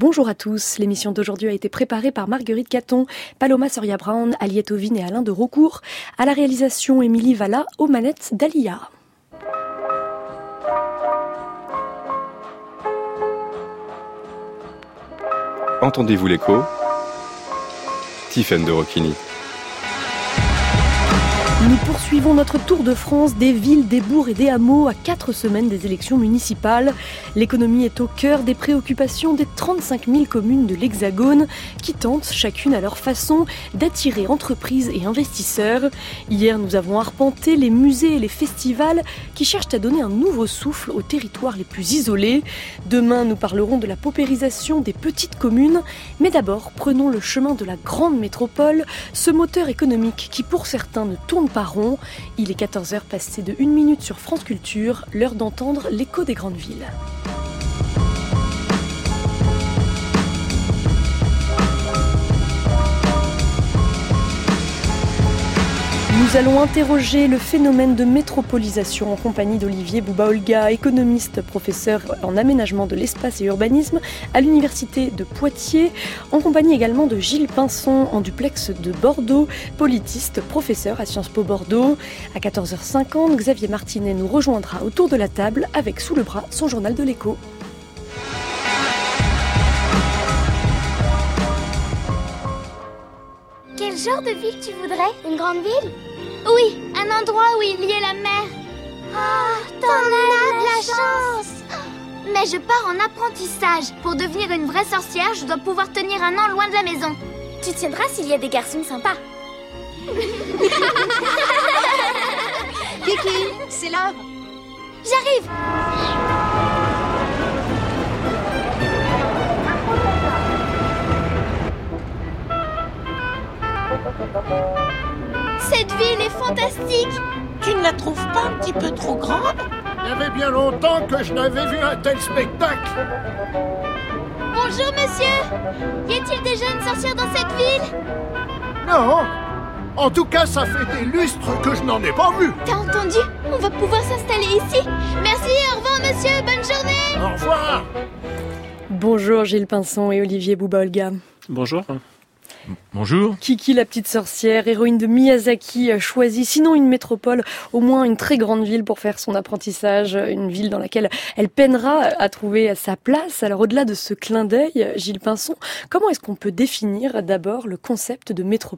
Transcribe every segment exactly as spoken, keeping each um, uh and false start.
bonjour à tous. L'émission d'aujourd'hui a été préparée par Marguerite Caton, Paloma Soria-Brown, Aliette Ovine et Alain de Raucourt. À la réalisation, Émilie Valla, aux manettes d'Alia. Entendez-vous l'écho ? Tiffaine de Rocchini. Nous poursuivons notre tour de France des villes, des bourgs et des hameaux à quatre semaines des élections municipales. L'économie est au cœur des préoccupations des trente-cinq mille communes de l'Hexagone qui tentent, chacune à leur façon, d'attirer entreprises et investisseurs. Hier, nous avons arpenté les musées et les festivals qui cherchent à donner un nouveau souffle aux territoires les plus isolés. Demain, nous parlerons de la paupérisation des petites communes. Mais d'abord, prenons le chemin de la grande métropole, ce moteur économique qui, pour certains, ne tourne pas rond. Il est quatorze heures passées de une minute sur France Culture, l'heure d'entendre l'écho des grandes villes. Nous allons interroger le phénomène de métropolisation en compagnie d'Olivier Bouba-Olga, économiste, professeur en aménagement de l'espace et urbanisme à l'université de Poitiers, en compagnie également de Gilles Pinson en duplex de Bordeaux, politiste, professeur à Sciences Po Bordeaux. À quatorze heures cinquante, Xavier Martinet nous rejoindra autour de la table avec sous le bras son journal de l'écho. Quel genre de ville tu voudrais ? Une grande ville ? Oui, un endroit où il y ait la mer. Ah, t'en as de la chance ! Mais je pars en apprentissage. Pour devenir une vraie sorcière, je dois pouvoir tenir un an loin de la maison. Tu tiendras s'il y a des garçons sympas. Kiki, c'est l'heure. J'arrive. Cette ville est fantastique. Tu ne la trouves pas un petit peu trop grande ? Il y avait bien longtemps que je n'avais vu un tel spectacle. Bonjour monsieur. Y a-t-il déjà une sorcière dans cette ville ? Non. En tout cas, ça fait des lustres que je n'en ai pas vu. T'as entendu ? On va pouvoir s'installer ici. Merci, au revoir monsieur, bonne journée. Au revoir. Bonjour Gilles Pinson et Olivier Bouba-Olga. Bonjour. Bonjour. Kiki la petite sorcière, héroïne de Miyazaki, a choisi, sinon une métropole, au moins une très grande ville pour faire son apprentissage, une ville dans laquelle elle peinera à trouver sa place. Alors au-delà de ce clin d'œil, Gilles Pinson, comment est-ce qu'on peut définir d'abord le concept de métropole ?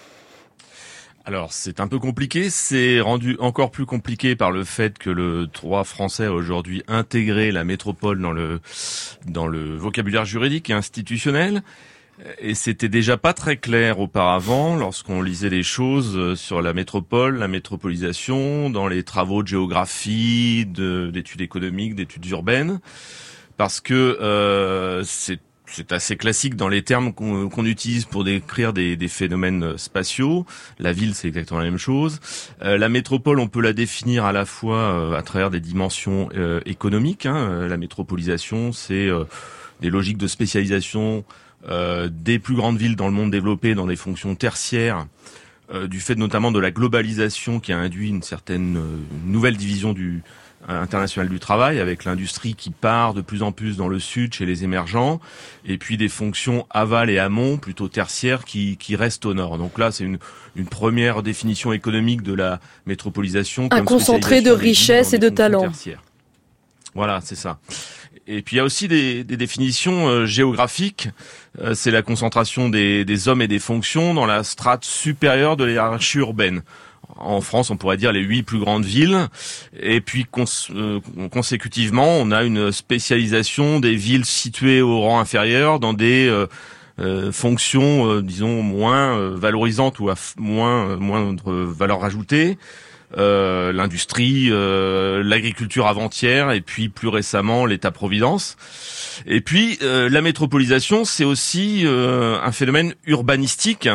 Alors, c'est un peu compliqué. C'est rendu encore plus compliqué par le fait que le droit français a aujourd'hui intégré la métropole dans le, dans le vocabulaire juridique et institutionnel. Et c'était déjà pas très clair auparavant lorsqu'on lisait les choses sur la métropole, la métropolisation, dans les travaux de géographie, de, d'études économiques, d'études urbaines, parce que euh, c'est C'est assez classique dans les termes qu'on, qu'on utilise pour décrire des, des phénomènes spatiaux. La ville, c'est exactement la même chose. Euh, la métropole, on peut la définir à la fois euh, à travers des dimensions euh, économiques. Hein. La métropolisation, c'est euh, des logiques de spécialisation euh, des plus grandes villes dans le monde développé dans des fonctions tertiaires, euh, du fait notamment de la globalisation qui a induit une certaine euh, nouvelle division du international du travail, avec l'industrie qui part de plus en plus dans le sud chez les émergents, et puis des fonctions aval et amont, plutôt tertiaires, qui, qui restent au nord. Donc là, c'est une, une première définition économique de la métropolisation. Un concentré de richesse et de talent. Tertiaires. Voilà, c'est ça. Et puis il y a aussi des, des définitions euh, géographiques. Euh, c'est la concentration des, des hommes et des fonctions dans la strate supérieure de la hiérarchie urbaine. En France, on pourrait dire les huit plus grandes villes. Et puis, cons- euh, consécutivement, on a une spécialisation des villes situées au rang inférieur dans des euh, euh, fonctions, euh, disons, moins euh, valorisantes ou à f- moins, euh, moindre valeur ajoutée. Euh, l'industrie, euh, l'agriculture avant-hier, et puis plus récemment l'État-providence. Et puis, euh, la métropolisation, c'est aussi euh, un phénomène urbanistique.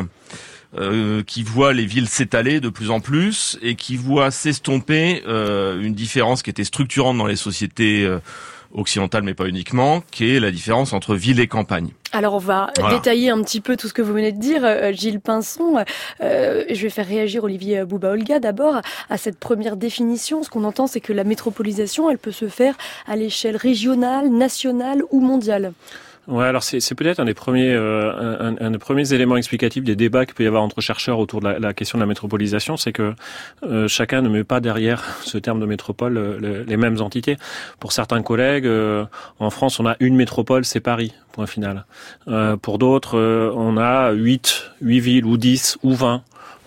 Euh, qui voit les villes s'étaler de plus en plus et qui voit s'estomper euh, une différence qui était structurante dans les sociétés euh, occidentales, mais pas uniquement, qui est la différence entre ville et campagne. Alors on va voilà. détailler un petit peu tout ce que vous venez de dire, euh, Gilles Pinson. Euh, je vais faire réagir Olivier Bouba-Olga d'abord à cette première définition. Ce qu'on entend, c'est que la métropolisation, elle peut se faire à l'échelle régionale, nationale ou mondiale. Ouais, alors c'est, c'est peut-être un des premiers, euh, un, un des premiers éléments explicatifs des débats qu'il peut y avoir entre chercheurs autour de la, la question de la métropolisation, c'est que euh, chacun ne met pas derrière ce terme de métropole euh, le, les mêmes entités. Pour certains collègues, euh, en France, on a une métropole, c'est Paris, point final. Euh, pour d'autres, euh, on a huit, huit villes ou dix ou vingt.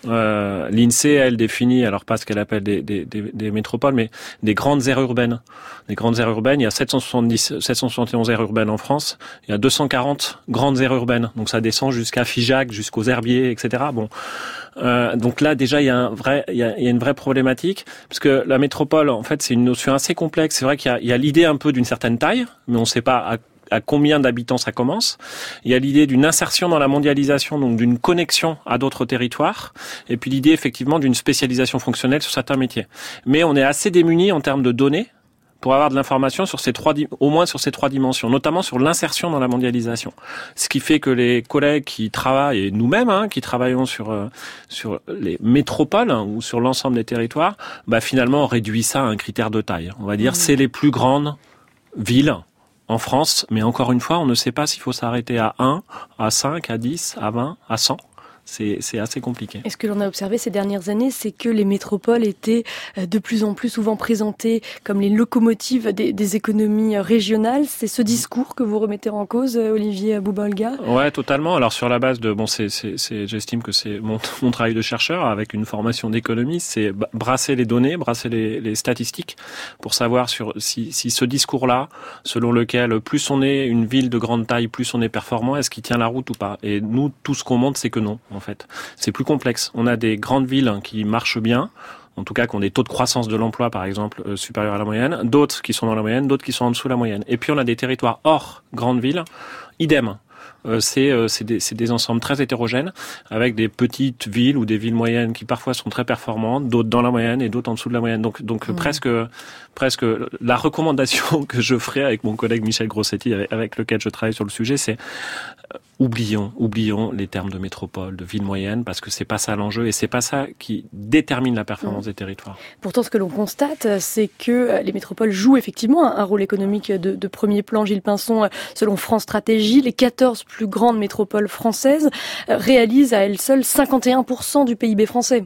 Euh, L'INSEE, elle définit, alors pas ce qu'elle appelle des, des, des, des métropoles, mais des grandes aires urbaines. Des grandes aires urbaines, il y a sept cent soixante-dix, sept cent soixante et onze aires urbaines en France. Il y a deux cent quarante grandes aires urbaines. Donc ça descend jusqu'à Figeac, jusqu'aux Herbiers, et cetera. Bon, euh, donc là déjà il y a un vrai, il y a, il y a une vraie problématique parce que la métropole, en fait, c'est une notion assez complexe. C'est vrai qu'il y a, il y a l'idée un peu d'une certaine taille, mais on ne sait pas à à combien d'habitants ça commence. Il y a l'idée d'une insertion dans la mondialisation, donc d'une connexion à d'autres territoires, et puis l'idée effectivement d'une spécialisation fonctionnelle sur certains métiers. Mais on est assez démunis en termes de données pour avoir de l'information sur ces trois, au moins sur ces trois dimensions, notamment sur l'insertion dans la mondialisation. Ce qui fait que les collègues qui travaillent, et nous-mêmes, hein, qui travaillons sur euh, sur les métropoles hein, ou sur l'ensemble des territoires, bah finalement on réduit ça à un critère de taille. On va dire mmh. c'est les plus grandes villes en France, mais encore une fois, on ne sait pas s'il faut s'arrêter à un, à cinq, à dix, à vingt, à cent. C'est, c'est assez compliqué. Et ce que l'on a observé ces dernières années, c'est que les métropoles étaient de plus en plus souvent présentées comme les locomotives des, des économies régionales. C'est ce discours que vous remettez en cause, Olivier Bouba-Olga ? Ouais, totalement. Alors sur la base de, bon, c'est, c'est, c'est j'estime que c'est mon, mon travail de chercheur avec une formation d'économiste, c'est brasser les données, brasser les, les statistiques pour savoir sur si, si ce discours-là, selon lequel plus on est une ville de grande taille, plus on est performant, est-ce qu'il tient la route ou pas ? Et nous, tout ce qu'on montre, c'est que non. En fait, c'est plus complexe. On a des grandes villes qui marchent bien, en tout cas qui ont des taux de croissance de l'emploi, par exemple, euh, supérieurs à la moyenne, d'autres qui sont dans la moyenne, d'autres qui sont en dessous de la moyenne. Et puis on a des territoires hors grandes villes, idem. Euh, c'est, euh, c'est, des, c'est des ensembles très hétérogènes, avec des petites villes ou des villes moyennes qui parfois sont très performantes, d'autres dans la moyenne et d'autres en dessous de la moyenne. Donc, donc mmh. presque, presque la recommandation que je ferai avec mon collègue Michel Grossetti, avec, avec lequel je travaille sur le sujet, c'est euh, oublions, oublions les termes de métropole, de ville moyenne, parce que c'est pas ça l'enjeu et c'est pas ça qui détermine la performance mmh. des territoires. Pourtant, ce que l'on constate, c'est que les métropoles jouent effectivement un rôle économique de, de premier plan. Gilles Pinson, selon France Stratégie, les quatorze plus grandes métropoles françaises réalisent à elles seules cinquante et un pour cent du P I B français.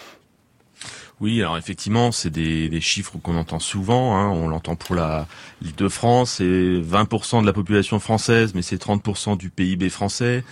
Oui, alors effectivement, c'est des, des chiffres qu'on entend souvent. Hein. On l'entend pour la l'Île-de-France, c'est vingt pour cent de la population française, mais c'est trente pour cent du P I B français.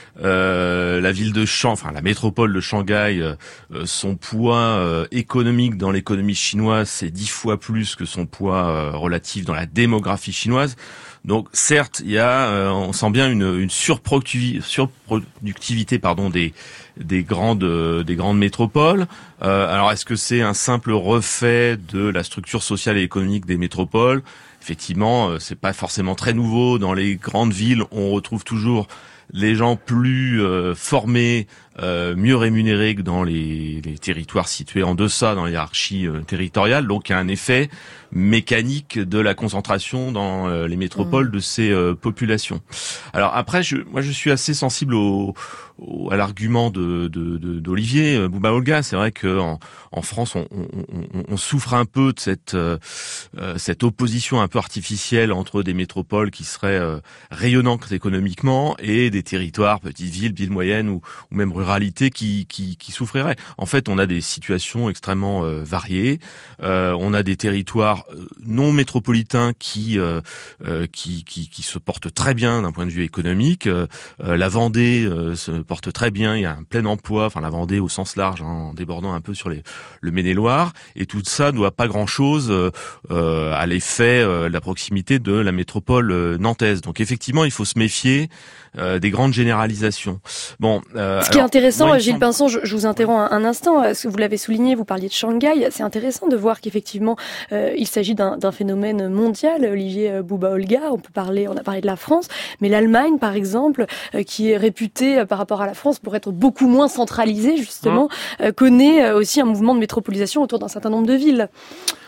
Euh, la ville de Shanghai, enfin la métropole de Shanghai, euh, son poids euh, économique dans l'économie chinoise, c'est dix fois plus que son poids euh, relatif dans la démographie chinoise. Donc certes, il y a, euh, on sent bien une, une surproductivité, surproductivité pardon, des, des grandes, euh, des grandes métropoles. Euh, alors est-ce que c'est un simple reflet de la structure sociale et économique des métropoles ? Effectivement, euh, c'est pas forcément très nouveau. Dans les grandes villes, on retrouve toujours les gens plus euh, formés, euh, mieux rémunérés que dans les, les territoires situés en deçà dans la hiérarchie euh, territoriale. Donc il y a un effet mécanique de la concentration dans euh, les métropoles de ces euh, populations. Alors après, je, moi je suis assez sensible au, au, à l'argument de, de, de, d'Olivier Bouba-Olga. C'est vrai qu'en en France, on, on, on, on souffre un peu de cette, euh, cette opposition un peu artificielle entre des métropoles qui seraient euh, rayonnantes économiquement et des territoires, petites villes, villes moyennes ou, ou même ruralités qui, qui, qui souffriraient. En fait, on a des situations extrêmement euh, variées. Euh, on a des territoires non métropolitains qui, euh, euh, qui qui qui se portent très bien d'un point de vue économique. Euh, la Vendée euh, se porte très bien. Il y a un plein emploi. Enfin, la Vendée au sens large, hein, en débordant un peu sur les, le Maine-et-Loire. Et tout ça ne doit pas grand-chose euh, à l'effet euh, de la proximité de la métropole euh, nantaise. Donc effectivement, il faut se méfier euh, des grandes généralisations. Bon. Euh, Ce qui alors, est intéressant, moi, Gilles semble... Pinson, je, je vous interromps un, un instant. Vous l'avez souligné, vous parliez de Shanghai. C'est intéressant de voir qu'effectivement, euh, il s'agit d'un, d'un phénomène mondial. Olivier Bouba-Olga, on peut parler, on a parlé de la France, mais l'Allemagne, par exemple, euh, qui est réputée euh, par rapport à la France pour être beaucoup moins centralisée, justement, mmh. euh, connaît euh, aussi un mouvement de métropolisation autour d'un certain nombre de villes.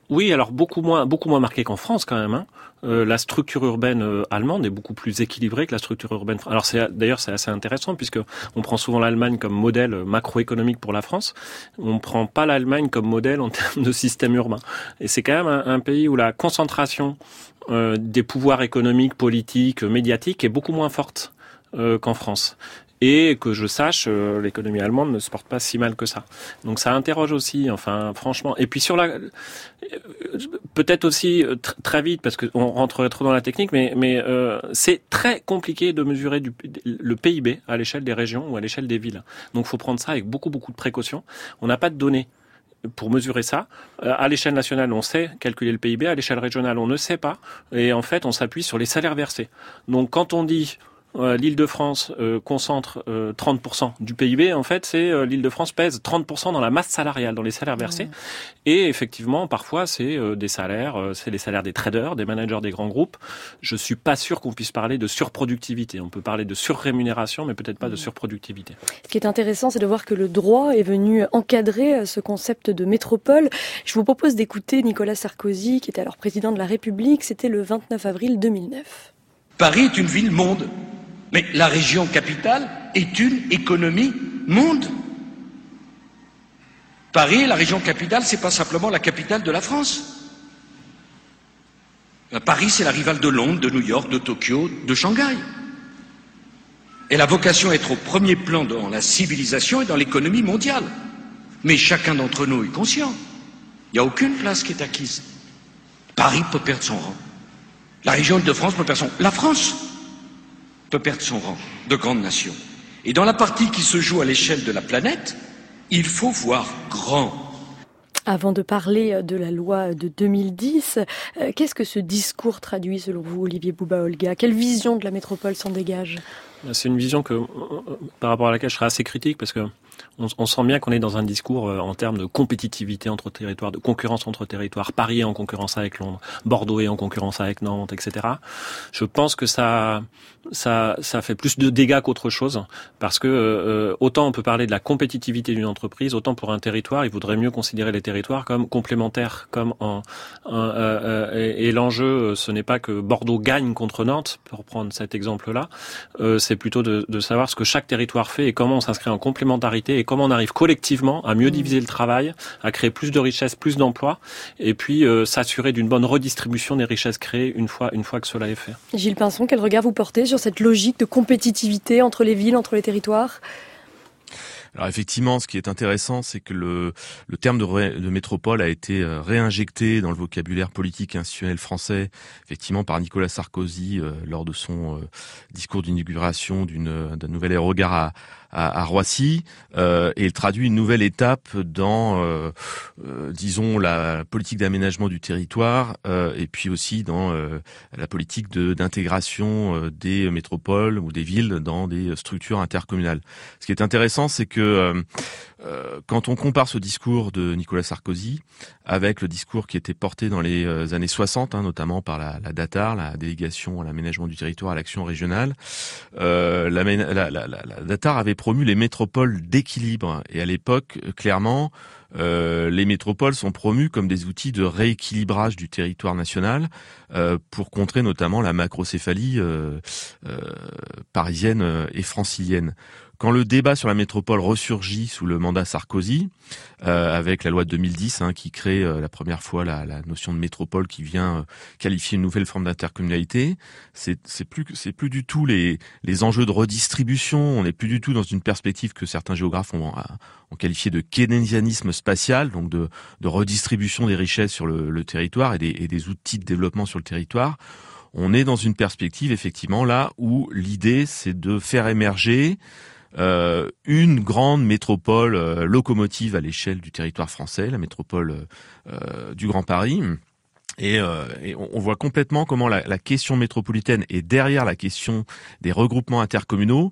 Oui, alors beaucoup moins, beaucoup moins marqué qu'en France quand même. Hein. Euh, la structure urbaine euh, allemande est beaucoup plus équilibrée que la structure urbaine. Alors c'est d'ailleurs c'est assez intéressant puisque on prend souvent l'Allemagne comme modèle macroéconomique pour la France. On prend pas l'Allemagne comme modèle en termes de système urbain. Et c'est quand même un, un pays où la concentration euh, des pouvoirs économiques, politiques, médiatiques est beaucoup moins forte euh, qu'en France. Et que je sache, euh, l'économie allemande ne se porte pas si mal que ça. Donc ça interroge aussi, enfin franchement. Et puis sur la, euh, peut-être aussi euh, tr- très vite parce qu'on rentrerait trop dans la technique, mais mais euh, c'est très compliqué de mesurer du, le P I B à l'échelle des régions ou à l'échelle des villes. Donc il faut prendre ça avec beaucoup beaucoup de précautions. On n'a pas de données pour mesurer ça. Euh, à l'échelle nationale, on sait calculer le P I B. À l'échelle régionale, on ne sait pas. Et en fait, on s'appuie sur les salaires versés. Donc quand on dit Euh, l'Île-de-France euh, concentre euh, trente pour cent du P I B, en fait, c'est euh, l'Île-de-France pèse trente pour cent dans la masse salariale, dans les salaires versés. Mmh. Et effectivement, parfois, c'est euh, des salaires, euh, c'est les salaires des traders, des managers des grands groupes. Je suis pas sûr qu'on puisse parler de surproductivité. On peut parler de surrémunération, mais peut-être pas mmh. de surproductivité. Ce qui est intéressant, c'est de voir que le droit est venu encadrer ce concept de métropole. Je vous propose d'écouter Nicolas Sarkozy, qui était alors président de la République. C'était le vingt-neuf avril deux mille neuf. Paris est une ville-monde. Mais la région capitale est une économie monde. Paris, la région capitale, c'est pas simplement la capitale de la France. Paris, c'est la rivale de Londres, de New York, de Tokyo, de Shanghai. Elle a vocation à être au premier plan dans la civilisation et dans l'économie mondiale. Mais chacun d'entre nous est conscient. Il n'y a aucune place qui est acquise. Paris peut perdre son rang. La région Île-de-France peut perdre son rang. La France peut perdre son rang de grande nation. Et dans la partie qui se joue à l'échelle de la planète, il faut voir grand. Avant de parler de la loi de deux mille dix, euh, qu'est-ce que ce discours traduit selon vous, Olivier Bouba-Olga ? Quelle vision de la métropole s'en dégage ? C'est une vision que, par rapport à laquelle je serais assez critique parce que on, on sent bien qu'on est dans un discours en termes de compétitivité entre territoires, de concurrence entre territoires. Paris est en concurrence avec Londres, Bordeaux est en concurrence avec Nantes, et cetera. Je pense que ça, ça, ça fait plus de dégâts qu'autre chose parce que euh, autant on peut parler de la compétitivité d'une entreprise, autant pour un territoire, il vaudrait mieux considérer les territoires comme complémentaires, comme en, en euh, euh, et, et l'enjeu, ce n'est pas que Bordeaux gagne contre Nantes, pour prendre cet exemple-là. Euh, c'est plutôt de, de savoir ce que chaque territoire fait et comment on s'inscrit en complémentarité et comment on arrive collectivement à mieux diviser le travail, à créer plus de richesses, plus d'emplois, et puis euh, s'assurer d'une bonne redistribution des richesses créées une fois, une fois que cela est fait. Gilles Pinson, quel regard vous portez sur cette logique de compétitivité entre les villes, entre les territoires ? Alors effectivement, ce qui est intéressant, c'est que le, le terme de, ré, de métropole a été réinjecté dans le vocabulaire politique et institutionnel français, effectivement par Nicolas Sarkozy euh, lors de son euh, discours d'inauguration d'une, d'un nouvel aérogare à, à, à Roissy, euh, et il traduit une nouvelle étape dans, euh, euh, disons, la politique d'aménagement du territoire, euh, et puis aussi dans euh, la politique de, d'intégration euh, des métropoles ou des villes dans des structures intercommunales. Ce qui est intéressant, c'est que euh, euh, quand on compare ce discours de Nicolas Sarkozy avec le discours qui était porté dans les euh, années soixante, hein, notamment par la, la DATAR, la délégation à l'aménagement du territoire à l'action régionale, euh, la, la, la, la, la DATAR avait promu les métropoles d'équilibre. Et à l'époque, clairement, euh, les métropoles sont promues comme des outils de rééquilibrage du territoire national euh, pour contrer notamment la macrocéphalie euh, euh, parisienne et francilienne. Quand le débat sur la métropole ressurgit sous le mandat Sarkozy, euh, avec la loi de deux mille dix, hein, qui crée euh, la première fois la, la notion de métropole, qui vient euh, qualifier une nouvelle forme d'intercommunalité, c'est, c'est plus, c'est plus du tout les, les enjeux de redistribution. On n'est plus du tout dans une perspective que certains géographes ont, ont qualifié de keynésianisme spatial, donc de, de redistribution des richesses sur le, le territoire et des, et des outils de développement sur le territoire. On est dans une perspective, effectivement, là où l'idée, c'est de faire émerger Euh, une grande métropole euh, locomotive à l'échelle du territoire français, la métropole euh, du Grand Paris. Et, euh, et on, on voit complètement comment la, la question métropolitaine est derrière la question des regroupements intercommunaux,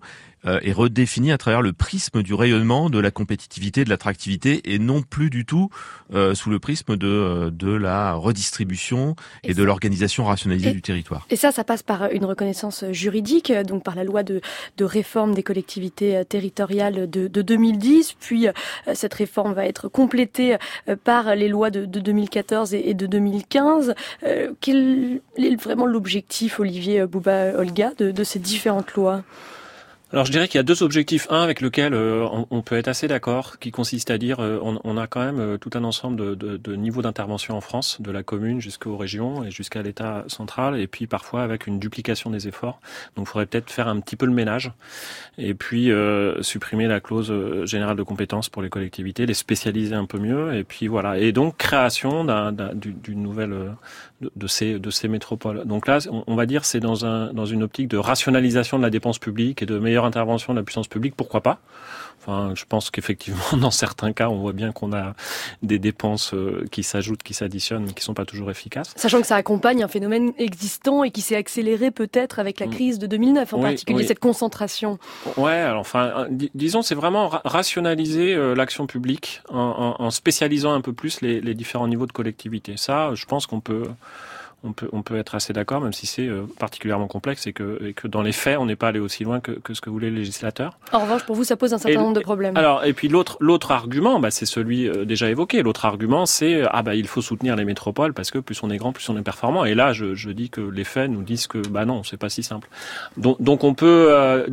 euh, est redéfinie à travers le prisme du rayonnement, de la compétitivité, de l'attractivité, et non plus du tout euh, sous le prisme de de la redistribution et, et de l'organisation rationalisée et, du territoire. Et ça, ça passe par une reconnaissance juridique, donc par la loi de, de réforme des collectivités territoriales de, de deux mille dix, puis euh, cette réforme va être complétée euh, par les lois de, de deux mille quatorze et, et de deux mille quinze. Euh, quel est vraiment l'objectif, Olivier Bouba-Olga, de, de ces différentes lois ? Alors je dirais qu'il y a deux objectifs. Un avec lequel euh, on, on peut être assez d'accord, qui consiste à dire euh, on, on a quand même euh, tout un ensemble de, de, de niveaux d'intervention en France, de la commune jusqu'aux régions et jusqu'à l'État central, et puis parfois avec une duplication des efforts. Donc il faudrait peut-être faire un petit peu le ménage, et puis euh, supprimer la clause générale de compétences pour les collectivités, les spécialiser un peu mieux, et puis voilà. Et donc création d'un, d'un, d'une nouvelle euh, de, de ces de ces métropoles. Donc là, on, on va dire c'est dans un dans une optique de rationalisation de la dépense publique et de meilleure intervention de la puissance publique, pourquoi pas ? Enfin, je pense qu'effectivement, dans certains cas, on voit bien qu'on a des dépenses qui s'ajoutent, qui s'additionnent, mais qui sont pas toujours efficaces. Sachant que ça accompagne un phénomène existant et qui s'est accéléré peut-être avec la crise de deux mille neuf, en oui, particulier oui. cette concentration. Ouais, alors, enfin, dis- disons, c'est vraiment ra- rationaliser euh, l'action publique en, en, en spécialisant un peu plus les, les différents niveaux de collectivité. Ça, je pense qu'on peut... On peut, on peut être assez d'accord, même si c'est euh, particulièrement complexe et que, et que dans les faits, on n'est pas allé aussi loin que, que ce que voulait le législateur. En revanche, pour vous, ça pose un certain et, nombre de problèmes. Alors, et puis l'autre, l'autre argument, bah, c'est celui euh, déjà évoqué. L'autre argument, c'est ah bah il faut soutenir les métropoles parce que plus on est grand, plus on est performant. Et là, je, je dis que les faits nous disent que bah non, c'est pas si simple. Donc, donc on peut, euh,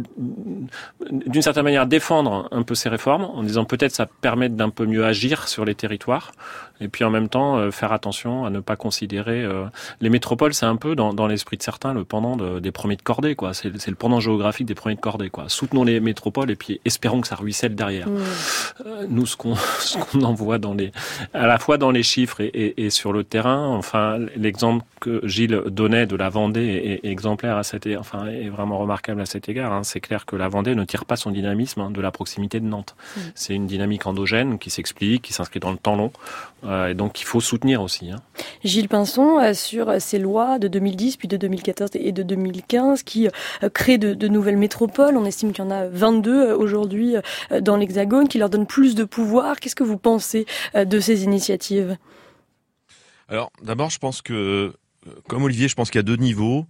d'une certaine manière, défendre un peu ces réformes en disant peut-être ça permet d'un peu mieux agir sur les territoires. Et puis en même temps, euh, faire attention à ne pas considérer euh, les métropoles, c'est un peu dans, dans l'esprit de certains le pendant de, des premiers de cordée, quoi. C'est, c'est le pendant géographique des premiers de cordée, quoi. Soutenons les métropoles et puis espérons que ça ruisselle derrière. Mmh. Euh, nous, ce qu'on, ce qu'on en voit dans les, à la fois dans les chiffres et, et, et sur le terrain, enfin, l'exemple que Gilles donnait de la Vendée est, est exemplaire à cet, enfin, est vraiment remarquable à cet égard. Hein. C'est clair que la Vendée ne tire pas son dynamisme hein, de la proximité de Nantes. Mmh. C'est une dynamique endogène qui s'explique, qui s'inscrit dans le temps long. Euh, et donc il faut soutenir aussi. Hein. Gilles Pinson, euh, sur ces lois de deux mille dix, puis de deux mille quatorze et de deux mille quinze, qui euh, créent de, de nouvelles métropoles. On estime qu'il y en a vingt-deux euh, aujourd'hui euh, dans l'Hexagone, qui leur donnent plus de pouvoir. Qu'est-ce que vous pensez euh, de ces initiatives ? Alors, d'abord, je pense que, comme Olivier, je pense qu'il y a deux niveaux.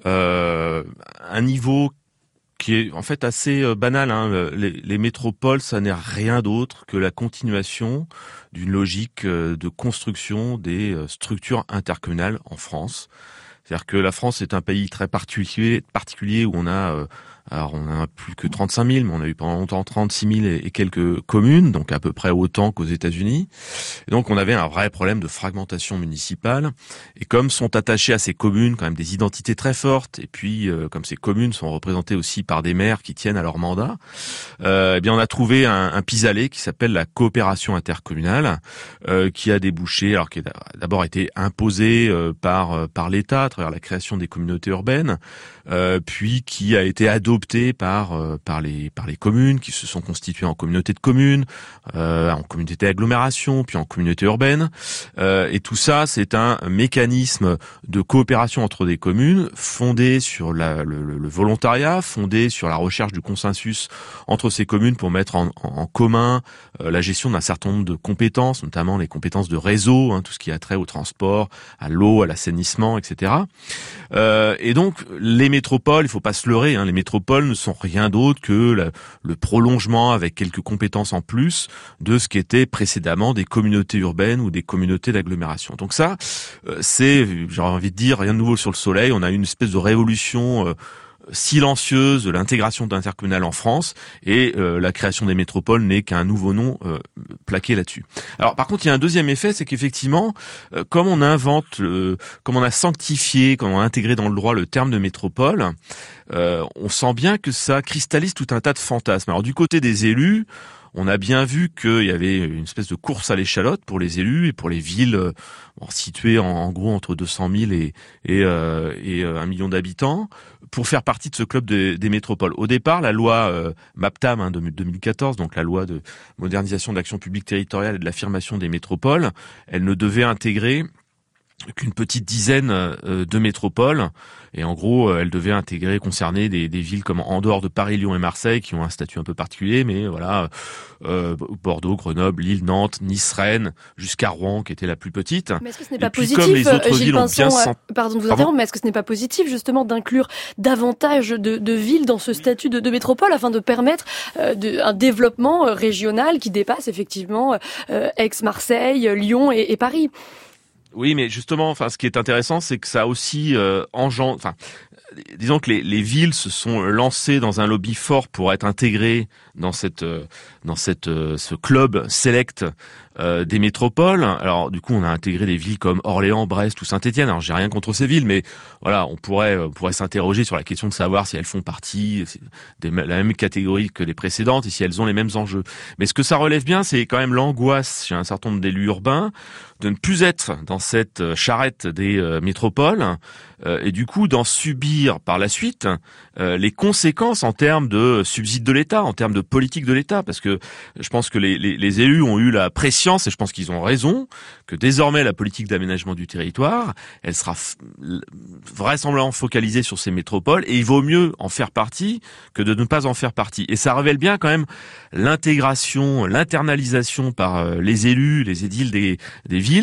Euh, un niveau qui est en fait assez banal. Hein. Les, les métropoles, ça n'est rien d'autre que la continuation d'une logique de construction des structures intercommunales en France. C'est-à-dire que la France est un pays très particulier, particulier où on a, alors on a plus que trente-cinq mille, mais on a eu pendant longtemps trente-six mille et quelques communes, donc à peu près autant qu'aux États-Unis. Et donc on avait un vrai problème de fragmentation municipale. Et comme sont attachées à ces communes quand même des identités très fortes, et puis euh, comme ces communes sont représentées aussi par des maires qui tiennent à leur mandat, euh, eh bien on a trouvé un, un pis-aller qui s'appelle la coopération intercommunale, euh, qui a débouché, alors qui a d'abord été imposée euh, par par l'État à travers la création des communautés urbaines, euh, puis qui a été adoptée par euh, par les par les communes qui se sont constituées en communautés de communes, euh, en communautés d'agglomération, puis en communautés urbaines. Euh, et tout ça, c'est un mécanisme de coopération entre des communes fondé sur la, le, le volontariat, fondé sur la recherche du consensus entre ces communes pour mettre en, en, en commun euh, la gestion d'un certain nombre de compétences, notamment les compétences de réseau, hein, tout ce qui a trait au transport, à l'eau, à l'assainissement, et cetera. Euh, et donc les métropoles, il faut pas se leurrer, hein, les métropoles ne sont rien d'autre que la, le prolongement avec quelques compétences en plus de ce qu'étaient précédemment des communautés urbaines ou des communautés d'agglomération. Donc ça, euh, c'est, j'aurais envie de dire, rien de nouveau sur le soleil. On a une espèce de révolution euh, silencieuse de l'intégration d'intercommunal en France, et euh, la création des métropoles n'est qu'un nouveau nom euh, plaqué là-dessus. Alors par contre, il y a un deuxième effet, c'est qu'effectivement, euh, comme on invente, euh, comme on a sanctifié, comme on a intégré dans le droit le terme de métropole, euh, on sent bien que ça cristallise tout un tas de fantasmes. Alors du côté des élus, on a bien vu qu'il y avait une espèce de course à l'échalote pour les élus et pour les villes euh, bon, situées en, en gros entre deux cent mille et, et, euh, et euh, un million d'habitants, pour faire partie de ce club de, des métropoles. Au départ, la loi euh, MAPTAM hein, de deux mille quatorze, donc la loi de modernisation de l'action publique territoriale et de l'affirmation des métropoles, elle ne devait intégrer qu'une petite dizaine euh, de métropoles. Et en gros, euh, elle devait intégrer, concerner des, des villes comme en dehors de Paris, Lyon et Marseille, qui ont un statut un peu particulier, mais voilà, euh, Bordeaux, Grenoble, Lille, Nantes, Nice, Rennes, jusqu'à Rouen, qui était la plus petite. Mais est-ce que ce n'est et pas puis, positif, comme les autres Gilles villes ont Pinson, bien sent... pardon de vous Pardon interrompre, mais est-ce que ce n'est pas positif justement d'inclure davantage de, de villes dans ce statut de, de métropole afin de permettre euh, de, un développement euh, régional qui dépasse effectivement euh, Aix-Marseille, Lyon et, et Paris? Oui, mais justement, enfin, ce qui est intéressant, c'est que ça a aussi euh, engendre, enfin, disons que les, les villes se sont lancées dans un lobby fort pour être intégrées dans cette, euh, dans cette, euh, ce club select euh, des métropoles. Alors, du coup, on a intégré des villes comme Orléans, Brest ou Saint-Étienne. Alors, j'ai rien contre ces villes, mais voilà, on pourrait, on pourrait s'interroger sur la question de savoir si elles font partie de la même catégorie que les précédentes et si elles ont les mêmes enjeux. Mais ce que ça relève bien, c'est quand même l'angoisse chez un certain nombre d'élus urbains de ne plus être dans cette charrette des euh, métropoles euh, et du coup d'en subir par la suite euh, les conséquences en termes de subsides de l'État, en termes de politique de l'État, parce que je pense que les, les, les élus ont eu la prescience, et je pense qu'ils ont raison, que désormais la politique d'aménagement du territoire, elle sera f- vraisemblablement focalisée sur ces métropoles, et il vaut mieux en faire partie que de ne pas en faire partie. Et ça révèle bien quand même l'intégration, l'internalisation par euh, les élus, les édiles des, des villes,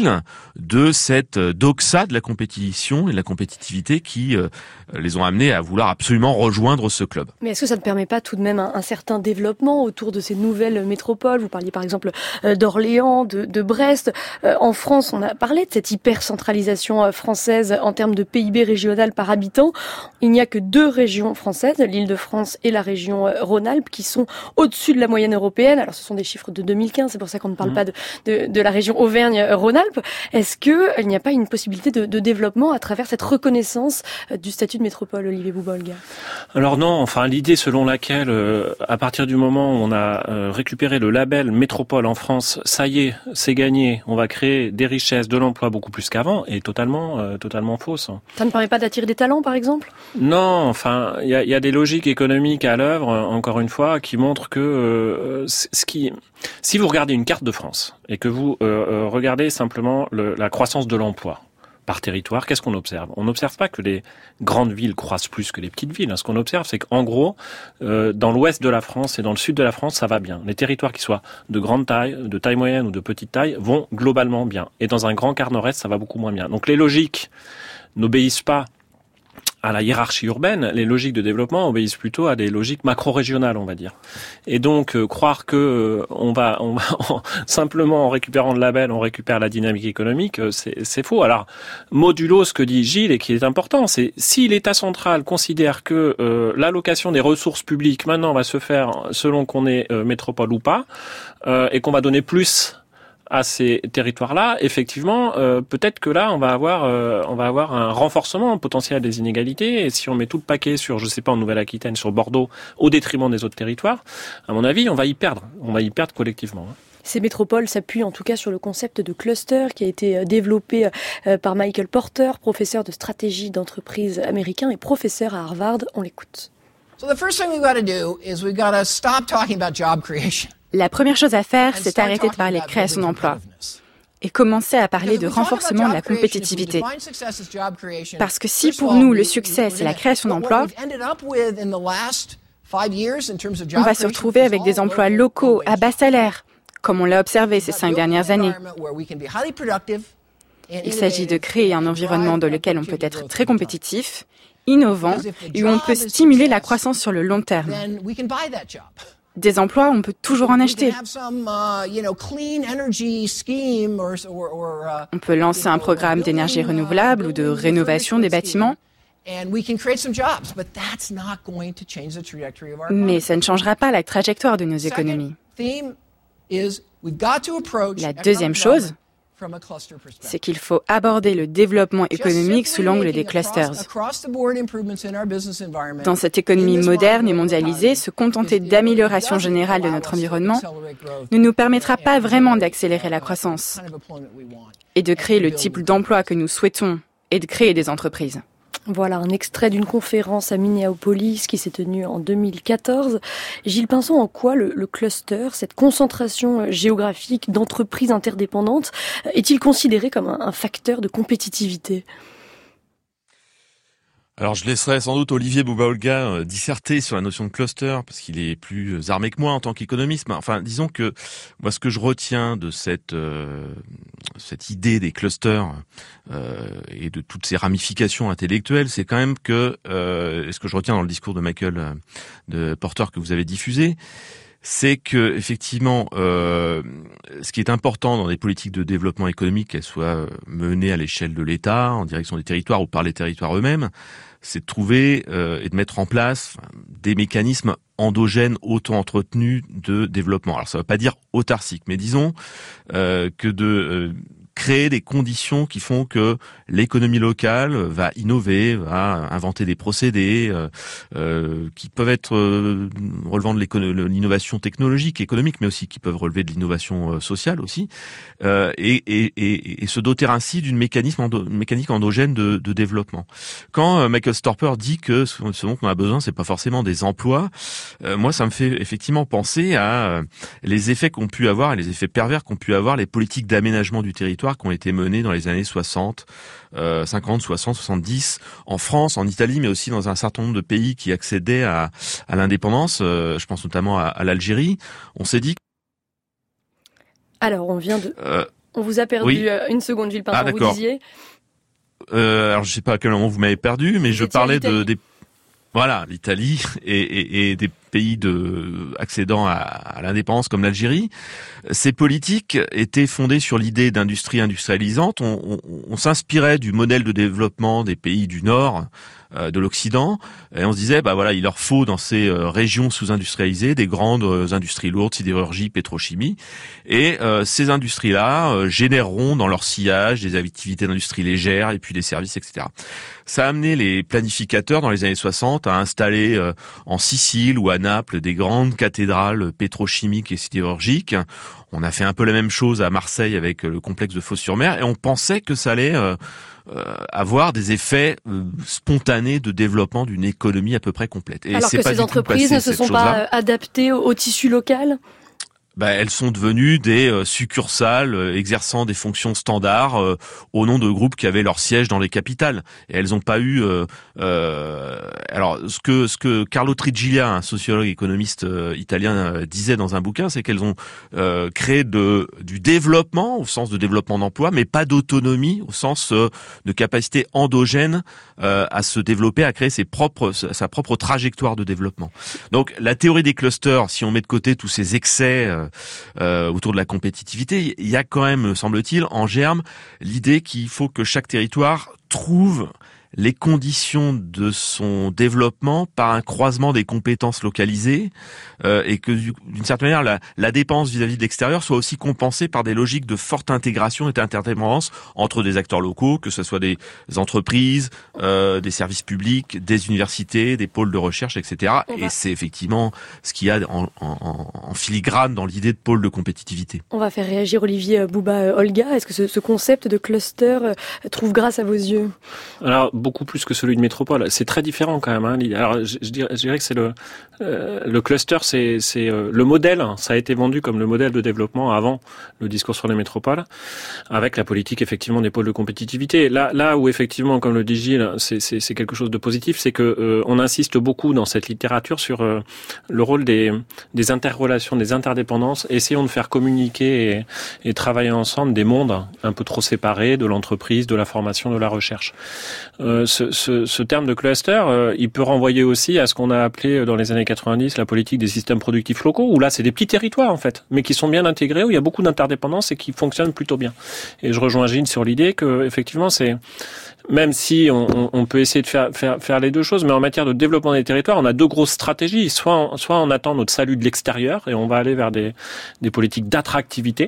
de cette doxa de la compétition et de la compétitivité qui euh, les ont amenés à vouloir absolument rejoindre ce club. Mais est-ce que ça ne permet pas tout de même un, un certain développement autour de ces nouvelles métropoles? Vous parliez par exemple euh, d'Orléans, de, de Brest. Euh, en France, on a parlé de cette hypercentralisation euh, française en termes de P I B régional par habitant. Il n'y a que deux régions françaises, l'Île-de-France et la région euh, Rhône-Alpes, qui sont au-dessus de la moyenne européenne. Alors ce sont des chiffres de deux mille quinze, c'est pour ça qu'on ne parle mmh. pas de, de, de la région Auvergne-Rhône-Alpes. Est-ce qu'il n'y a pas une possibilité de, de développement à travers cette reconnaissance du statut de métropole, Olivier Boubolga? Alors non, enfin l'idée selon laquelle, euh, à partir du moment où on a euh, récupéré le label métropole en France, ça y est, c'est gagné, on va créer des richesses, de l'emploi beaucoup plus qu'avant, est totalement, euh, totalement fausse. Ça ne permet pas d'attirer des talents, par exemple? Non, enfin il y a, y a des logiques économiques à l'œuvre, encore une fois, qui montrent que euh, ce qui, si vous regardez une carte de France et que vous euh, euh, regardez simplement le, la croissance de l'emploi par territoire, qu'est-ce qu'on observe? On n'observe pas que les grandes villes croissent plus que les petites villes. Ce qu'on observe, c'est qu'en gros, euh, dans l'ouest de la France et dans le sud de la France, ça va bien. Les territoires qui soient de grande taille, de taille moyenne ou de petite taille vont globalement bien. Et dans un grand quart nord-est, ça va beaucoup moins bien. Donc les logiques n'obéissent pas à la hiérarchie urbaine, les logiques de développement obéissent plutôt à des logiques macro-régionales, on va dire. Et donc euh, croire que euh, on va, on va en, simplement en récupérant le label, on récupère la dynamique économique, euh, c'est, c'est faux. Alors modulo ce que dit Gilles et qui est important, c'est si l'État central considère que euh, l'allocation des ressources publiques maintenant va se faire selon qu'on est euh, métropole ou pas, euh, et qu'on va donner plus à ces territoires-là, effectivement, euh, peut-être que là, on va avoir, euh, on va avoir un renforcement potentiel des inégalités. Et si on met tout le paquet sur, je sais pas, en Nouvelle-Aquitaine, sur Bordeaux, au détriment des autres territoires, à mon avis, on va y perdre. On va y perdre collectivement. Ces métropoles s'appuient en tout cas sur le concept de cluster qui a été développé par Michael Porter, professeur de stratégie d'entreprise américain et professeur à Harvard. On l'écoute. So the first thing we've got to do is we've got to stop talking about job creation. La première chose à faire, c'est arrêter de parler de création d'emplois et commencer à parler de renforcement de la compétitivité. Parce que si pour nous, le succès, c'est la création d'emplois, on va se retrouver avec des emplois locaux à bas salaire, comme on l'a observé ces cinq dernières années. Il s'agit de créer un environnement dans lequel on peut être très compétitif, innovant, et où on peut stimuler la croissance sur le long terme. Des emplois, on peut toujours en acheter. On peut lancer un programme d'énergie renouvelable ou de rénovation des bâtiments. Mais ça ne changera pas la trajectoire de nos économies. La deuxième chose, c'est qu'il faut aborder le développement économique sous l'angle des clusters. Dans cette économie moderne et mondialisée, se contenter d'amélioration générale de notre environnement ne nous permettra pas vraiment d'accélérer la croissance et de créer le type d'emploi que nous souhaitons et de créer des entreprises. Voilà un extrait d'une conférence à Minneapolis qui s'est tenue en deux mille quatorze. Gilles Pinson, en quoi le, le cluster, cette concentration géographique d'entreprises interdépendantes, est-il considéré comme un, un facteur de compétitivité ? Alors je laisserai sans doute Olivier Bouba-Olga euh, disserter sur la notion de cluster parce qu'il est plus armé que moi en tant qu'économiste. Enfin, disons que moi ce que je retiens de cette euh, cette idée des clusters euh, et de toutes ces ramifications intellectuelles, c'est quand même que euh, ce que je retiens dans le discours de Michael euh, de Porter que vous avez diffusé, c'est que effectivement, euh, ce qui est important dans des politiques de développement économique, qu'elles soient menées à l'échelle de l'État, en direction des territoires ou par les territoires eux-mêmes, c'est de trouver euh, et de mettre en place des mécanismes endogènes auto-entretenus de développement. Alors ça ne veut pas dire autarcique, mais disons euh, que de euh, créer des conditions qui font que l'économie locale va innover, va inventer des procédés euh, euh, qui peuvent être euh, relevant de l'innovation technologique, économique, mais aussi qui peuvent relever de l'innovation euh, sociale aussi, euh, et, et, et, et se doter ainsi d'une mécanisme endo, mécanique endogène de, de développement. Quand euh, Michael Storper dit que ce, ce dont on a besoin, c'est pas forcément des emplois, euh, moi ça me fait effectivement penser à euh, les effets qu'ont pu avoir et les effets pervers qu'ont pu avoir les politiques d'aménagement du territoire qui ont été menées dans les années soixante, euh, cinquante, soixante, soixante-dix, en France, en Italie, mais aussi dans un certain nombre de pays qui accédaient à, à l'indépendance. Euh, je pense notamment à, à l'Algérie. On s'est dit... Alors, on vient de... Euh, on vous a perdu oui. une seconde, Gilles Pinson, ah, vous disiez euh, Alors, je sais pas à quel moment vous m'avez perdu, mais vous je parlais de... des Voilà, l'Italie et, et, et des pays de accédant à, à l'indépendance comme l'Algérie. Ces politiques étaient fondées sur l'idée d'industrie industrialisante. On, on, on s'inspirait du modèle de développement des pays du Nord, euh, de l'Occident, et on se disait, bah voilà, il leur faut dans ces euh, régions sous-industrialisées des grandes euh, industries lourdes, sidérurgie, pétrochimie, et euh, ces industries-là euh, généreront dans leur sillage des activités d'industrie légère et puis des services, et cetera. Ça a amené les planificateurs dans les années soixante à installer euh, en Sicile ou à Naples des grandes cathédrales pétrochimiques et sidérurgiques. On a fait un peu la même chose à Marseille avec le complexe de Fos-sur-Mer et on pensait que ça allait euh, euh, avoir des effets euh, spontanés de développement d'une économie à peu près complète. Et alors c'est que pas ces entreprises ne se sont pas adaptées au, au tissu local ? Bah, elles sont devenues des euh, succursales euh, exerçant des fonctions standards euh, au nom de groupes qui avaient leur siège dans les capitales. Et elles n'ont pas eu... Euh, euh, alors, ce que ce que Carlo Triglia, un sociologue économiste euh, italien, euh, disait dans un bouquin, c'est qu'elles ont euh, créé de, du développement, au sens de développement d'emploi, mais pas d'autonomie, au sens euh, de capacité endogène euh, à se développer, à créer ses propres, sa propre trajectoire de développement. Donc, la théorie des clusters, si on met de côté tous ces excès euh, Euh, autour de la compétitivité, il y a quand même, semble-t-il, en germe l'idée qu'il faut que chaque territoire trouve les conditions de son développement par un croisement des compétences localisées euh, et que d'une certaine manière la, la dépense vis-à-vis de l'extérieur soit aussi compensée par des logiques de forte intégration et d'interdépendance entre des acteurs locaux, que ce soit des entreprises, euh, des services publics, des universités, des pôles de recherche, et cetera. Et va... c'est effectivement ce qu'il y a en, en, en filigrane dans l'idée de pôle de compétitivité. On va faire réagir Olivier Bouba-Olga. Est-ce que ce, ce concept de cluster euh, trouve grâce à vos yeux ? Alors, beaucoup plus que celui de métropole. C'est très différent quand même. Hein. Alors, je, je, dirais, je dirais que c'est le euh, le cluster, c'est c'est euh, le modèle. Ça a été vendu comme le modèle de développement avant le discours sur les métropoles, avec la politique effectivement des pôles de compétitivité. Là, là où effectivement, comme le dit Gilles, c'est c'est, c'est quelque chose de positif, c'est que euh, on insiste beaucoup dans cette littérature sur euh, le rôle des des interrelations, des interdépendances. Essayons de faire communiquer et, et travailler ensemble des mondes un peu trop séparés de l'entreprise, de la formation, de la recherche. Euh, ce, ce, ce terme de cluster, euh, il peut renvoyer aussi à ce qu'on a appelé dans les années quatre-vingt-dix la politique des systèmes productifs locaux, où là c'est des petits territoires en fait, mais qui sont bien intégrés, où il y a beaucoup d'interdépendance et qui fonctionnent plutôt bien. Et je rejoins Gilles sur l'idée que effectivement c'est, même si on, on peut essayer de faire, faire, faire les deux choses, mais en matière de développement des territoires, on a deux grosses stratégies. Soit on, soit on attend notre salut de l'extérieur et on va aller vers des, des politiques d'attractivité.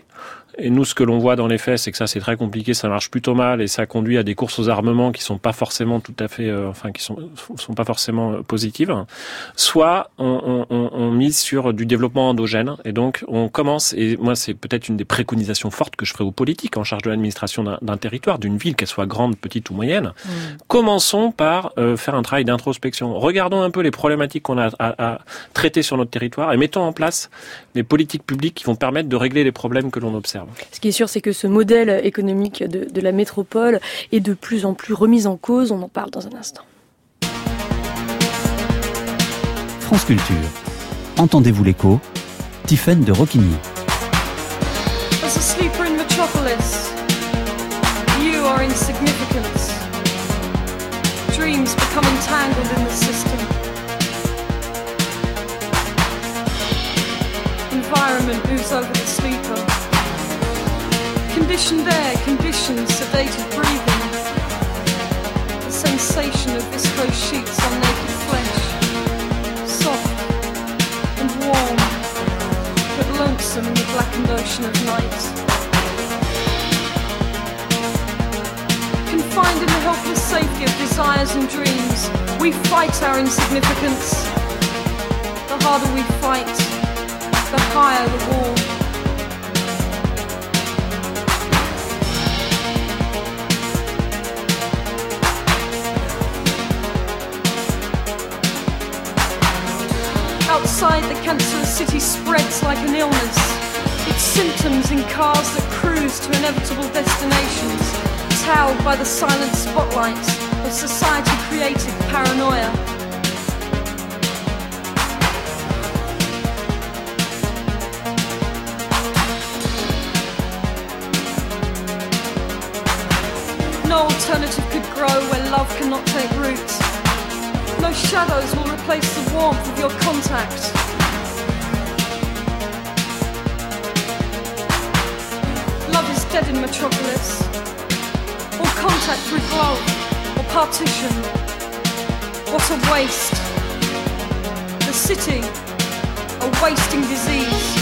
Et nous, ce que l'on voit dans les faits, c'est que ça, c'est très compliqué, ça marche plutôt mal, et ça conduit à des courses aux armements qui sont pas forcément tout à fait, euh, enfin, qui sont sont pas forcément euh, positives. Soit on, on, on mise sur du développement endogène, et donc on commence. Et moi, c'est peut-être une des préconisations fortes que je ferai aux politiques en charge de l'administration d'un, d'un territoire, d'une ville, qu'elle soit grande, petite ou moyenne. Mmh. Commençons par euh, faire un travail d'introspection. Regardons un peu les problématiques qu'on a à, à traiter sur notre territoire et mettons en place les politiques publiques qui vont permettre de régler les problèmes que l'on observe. Ce qui est sûr, c'est que ce modèle économique de, de la métropole est de plus en plus remis en cause. On en parle dans un instant. France Culture. Entendez-vous l'écho? Tiffaine de Rocquigny. As a sleeper in metropolis, you are insignificant. Dreams become entangled in the system. Environment moves over the sleeper. Conditioned air, conditioned, sedated breathing. The sensation of viscose sheets on naked flesh. Soft and warm, but lonesome in the blackened ocean of night. Confined in the helpless safety of desires and dreams, we fight our insignificance. The harder we fight, the higher the wall. Outside, the cancerous city spreads like an illness. Its symptoms in cars that cruise to inevitable destinations, towed by the silent spotlight of society-created paranoia. No alternative could grow where love cannot take root. No shadows will replace the warmth of your contact. Love is dead in metropolis. All contact with love, or partition. What a waste. The city, a wasting disease.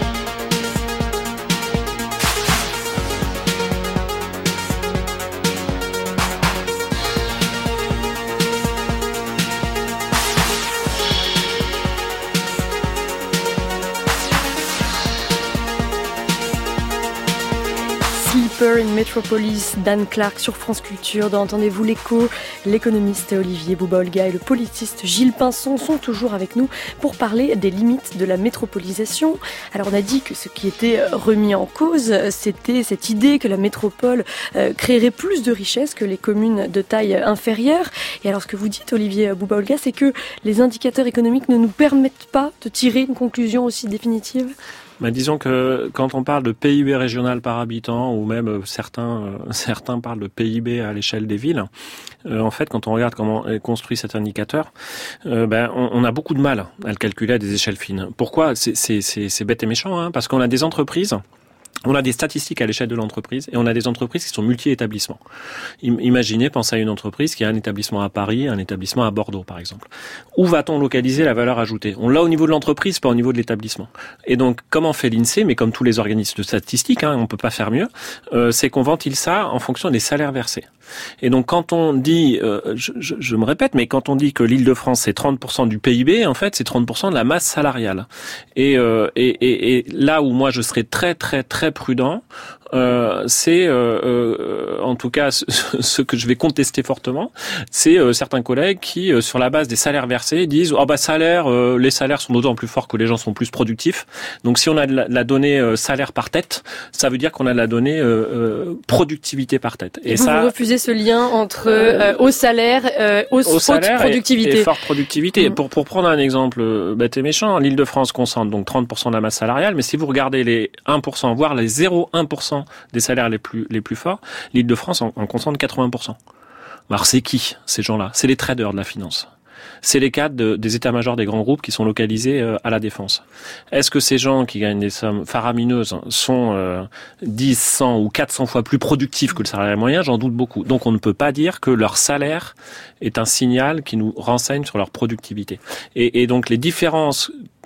In Metropolis, Dan Clark sur France Culture. Dans Entendez-vous l'écho, l'économiste Olivier Bouba-Olga et le politiste Gilles Pinson sont toujours avec nous pour parler des limites de la métropolisation. Alors on a dit que ce qui était remis en cause, c'était cette idée que la métropole euh, créerait plus de richesses que les communes de taille inférieure. Et alors ce que vous dites, Olivier Bouba-Olga, c'est que les indicateurs économiques ne nous permettent pas de tirer une conclusion aussi définitive? Bah, disons que quand on parle de P I B régional par habitant, ou même euh, certains euh, certains parlent de P I B à l'échelle des villes, euh, en fait, quand on regarde comment est construit cet indicateur, euh, ben on, on a beaucoup de mal à le calculer à des échelles fines. Pourquoi? C'est c'est c'est, c'est bête et méchant, hein, parce qu'on a des entreprises. On a des statistiques à l'échelle de l'entreprise et on a des entreprises qui sont multi-établissements. Imaginez, pensez à une entreprise qui a un établissement à Paris, un établissement à Bordeaux, par exemple. Où va-t-on localiser la valeur ajoutée? On l'a au niveau de l'entreprise, pas au niveau de l'établissement. Et donc, comment fait l'INSEE, mais comme tous les organismes de statistiques, hein, on peut pas faire mieux, euh, c'est qu'on ventile ça en fonction des salaires versés. Et donc, quand on dit, euh, je, je, je me répète, mais quand on dit que l'Île-de-France c'est trente pour cent du P I B, en fait, c'est trente pour cent de la masse salariale. Et, euh, et, et, et là où moi je serais très, très, très prudent, euh, c'est euh, euh, en tout cas ce, ce que je vais contester fortement, c'est euh, certains collègues qui, euh, sur la base des salaires versés, disent oh bah salaire, euh, les salaires sont d'autant plus forts que les gens sont plus productifs. Donc si on a de la, de la donnée euh, salaire par tête, ça veut dire qu'on a de la donnée euh, euh, productivité par tête. Et, et vous, ça, vous refusez ce lien entre euh, haut salaire, euh, haute, au salaire haute productivité et, et forte productivité. Mmh. Pour pour prendre un exemple bête et méchant, l'Île-de-France concentre donc trente pour cent de la masse salariale, mais si vous regardez les un pour cent, voire les zéro virgule un pour cent des salaires les plus les plus forts, l'Île-de-France en, en concentre quatre-vingts pour cent. Alors c'est qui ces gens-là? C'est les traders de la finance. C'est les cadres de, des états-majors des grands groupes qui sont localisés euh, à la Défense. Est-ce que ces gens qui gagnent des sommes faramineuses sont euh, dix, cent ou quatre cents fois plus productifs que le salarié moyen? J'en doute beaucoup. Donc on ne peut pas dire que leur salaire est un signal qui nous renseigne sur leur productivité. Et, et donc les différences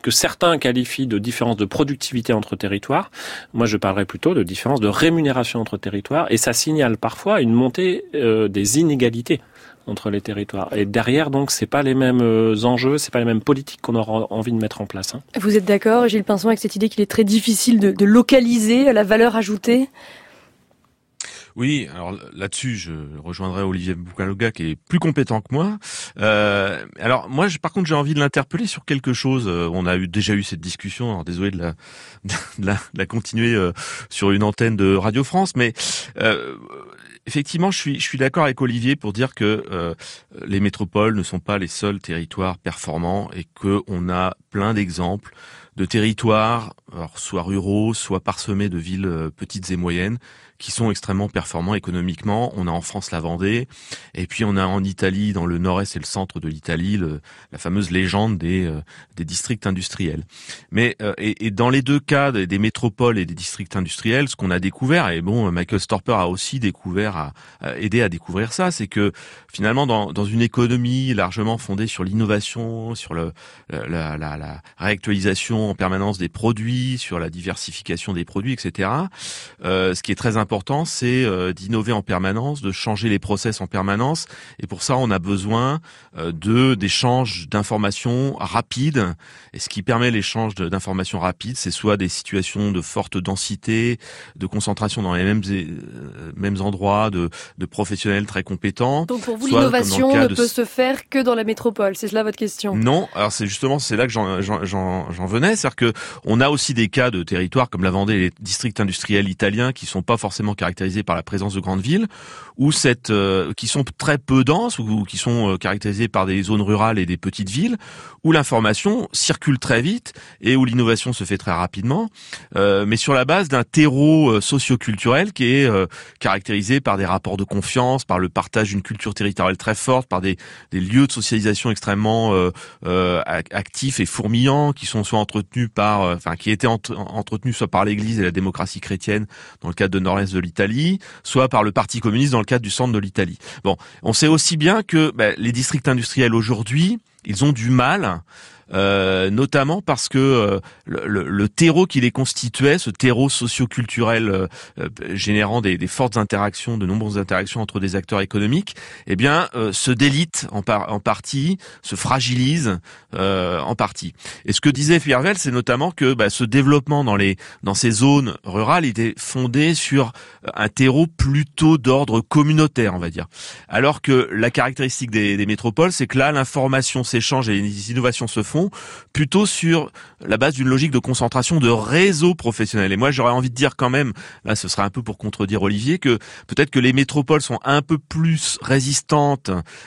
que certains qualifient de différence de productivité entre territoires. Moi, je parlerais plutôt de différence de rémunération entre territoires, et ça signale parfois une montée euh, des inégalités entre les territoires. Et derrière, donc, c'est pas les mêmes enjeux, c'est pas les mêmes politiques qu'on aura envie de mettre en place. Hein. Vous êtes d'accord, Gilles Pinson, avec cette idée qu'il est très difficile de, de localiser la valeur ajoutée ? Oui, alors là-dessus, je rejoindrai Olivier Boucaloga qui est plus compétent que moi. Euh, alors moi, je, par contre, j'ai envie de l'interpeller sur quelque chose. Euh, on a eu, déjà eu cette discussion. Alors, désolé de la, de la, de la continuer euh, sur une antenne de Radio France, mais euh, effectivement, je suis, je suis d'accord avec Olivier pour dire que euh, les métropoles ne sont pas les seuls territoires performants et que on a plein d'exemples de territoires, alors soit ruraux, soit parsemés de villes euh, petites et moyennes, qui sont extrêmement performants économiquement. On a en France la Vendée, et puis on a en Italie, dans le nord-est et le centre de l'Italie, le, la fameuse légende des, euh, des districts industriels. Mais euh, et, et dans les deux cas, des, des métropoles et des districts industriels, ce qu'on a découvert, et bon, Michael Storper a aussi découvert, a, a aidé à découvrir ça, c'est que finalement, dans, dans une économie largement fondée sur l'innovation, sur le, la, la, la réactualisation en permanence des produits, sur la diversification des produits, et cetera, euh, ce qui est très important, Important, c'est euh, d'innover en permanence, de changer les process en permanence, et pour ça, on a besoin euh, de d'échanges d'informations rapides. Et ce qui permet l'échange de, d'informations rapides, c'est soit des situations de forte densité, de concentration dans les mêmes euh, mêmes endroits, de, de professionnels très compétents. Donc pour vous, l'innovation ne de... peut se faire que dans la métropole. C'est cela votre question ? Non. Alors c'est justement c'est là que j'en, j'en, j'en, j'en venais, c'est-à-dire que on a aussi des cas de territoires comme la Vendée et les districts industriels italiens qui sont pas forcément caractérisés par la présence de grandes villes, ou cette, euh, qui sont très peu denses, ou, ou qui sont euh, caractérisés par des zones rurales et des petites villes, où l'information circule très vite et où l'innovation se fait très rapidement, euh, mais sur la base d'un terreau euh, socio-culturel qui est euh, caractérisé par des rapports de confiance, par le partage d'une culture territoriale très forte, par des, des lieux de socialisation extrêmement euh, euh, actifs et fourmillants, qui sont soit entretenus par, euh, enfin, qui étaient entre, entretenus soit par l'Église et la démocratie chrétienne dans le cadre de nord-est de l'Italie, soit par le Parti communiste dans le cadre du centre de l'Italie. Bon, on sait aussi bien que bah, les districts industriels aujourd'hui, ils ont du mal, euh, notamment parce que euh, le, le, le terreau qui les constituait, ce terreau socio-culturel euh, euh, générant des, des fortes interactions, de nombreuses interactions entre des acteurs économiques, eh bien, euh, se délite en, par, en partie, se fragilise euh, en partie. Et ce que disait Fiervel, c'est notamment que bah, ce développement dans les dans ces zones rurales était fondé sur un terreau plutôt d'ordre communautaire, on va dire. Alors que la caractéristique des, des métropoles, c'est que là, l'information s'échange et les innovations se font plutôt sur la base d'une logique de concentration de réseaux professionnels. Et moi, j'aurais envie de dire quand même, là, ce serait un peu pour contredire Olivier, que peut-être que les métropoles sont un peu plus résistantes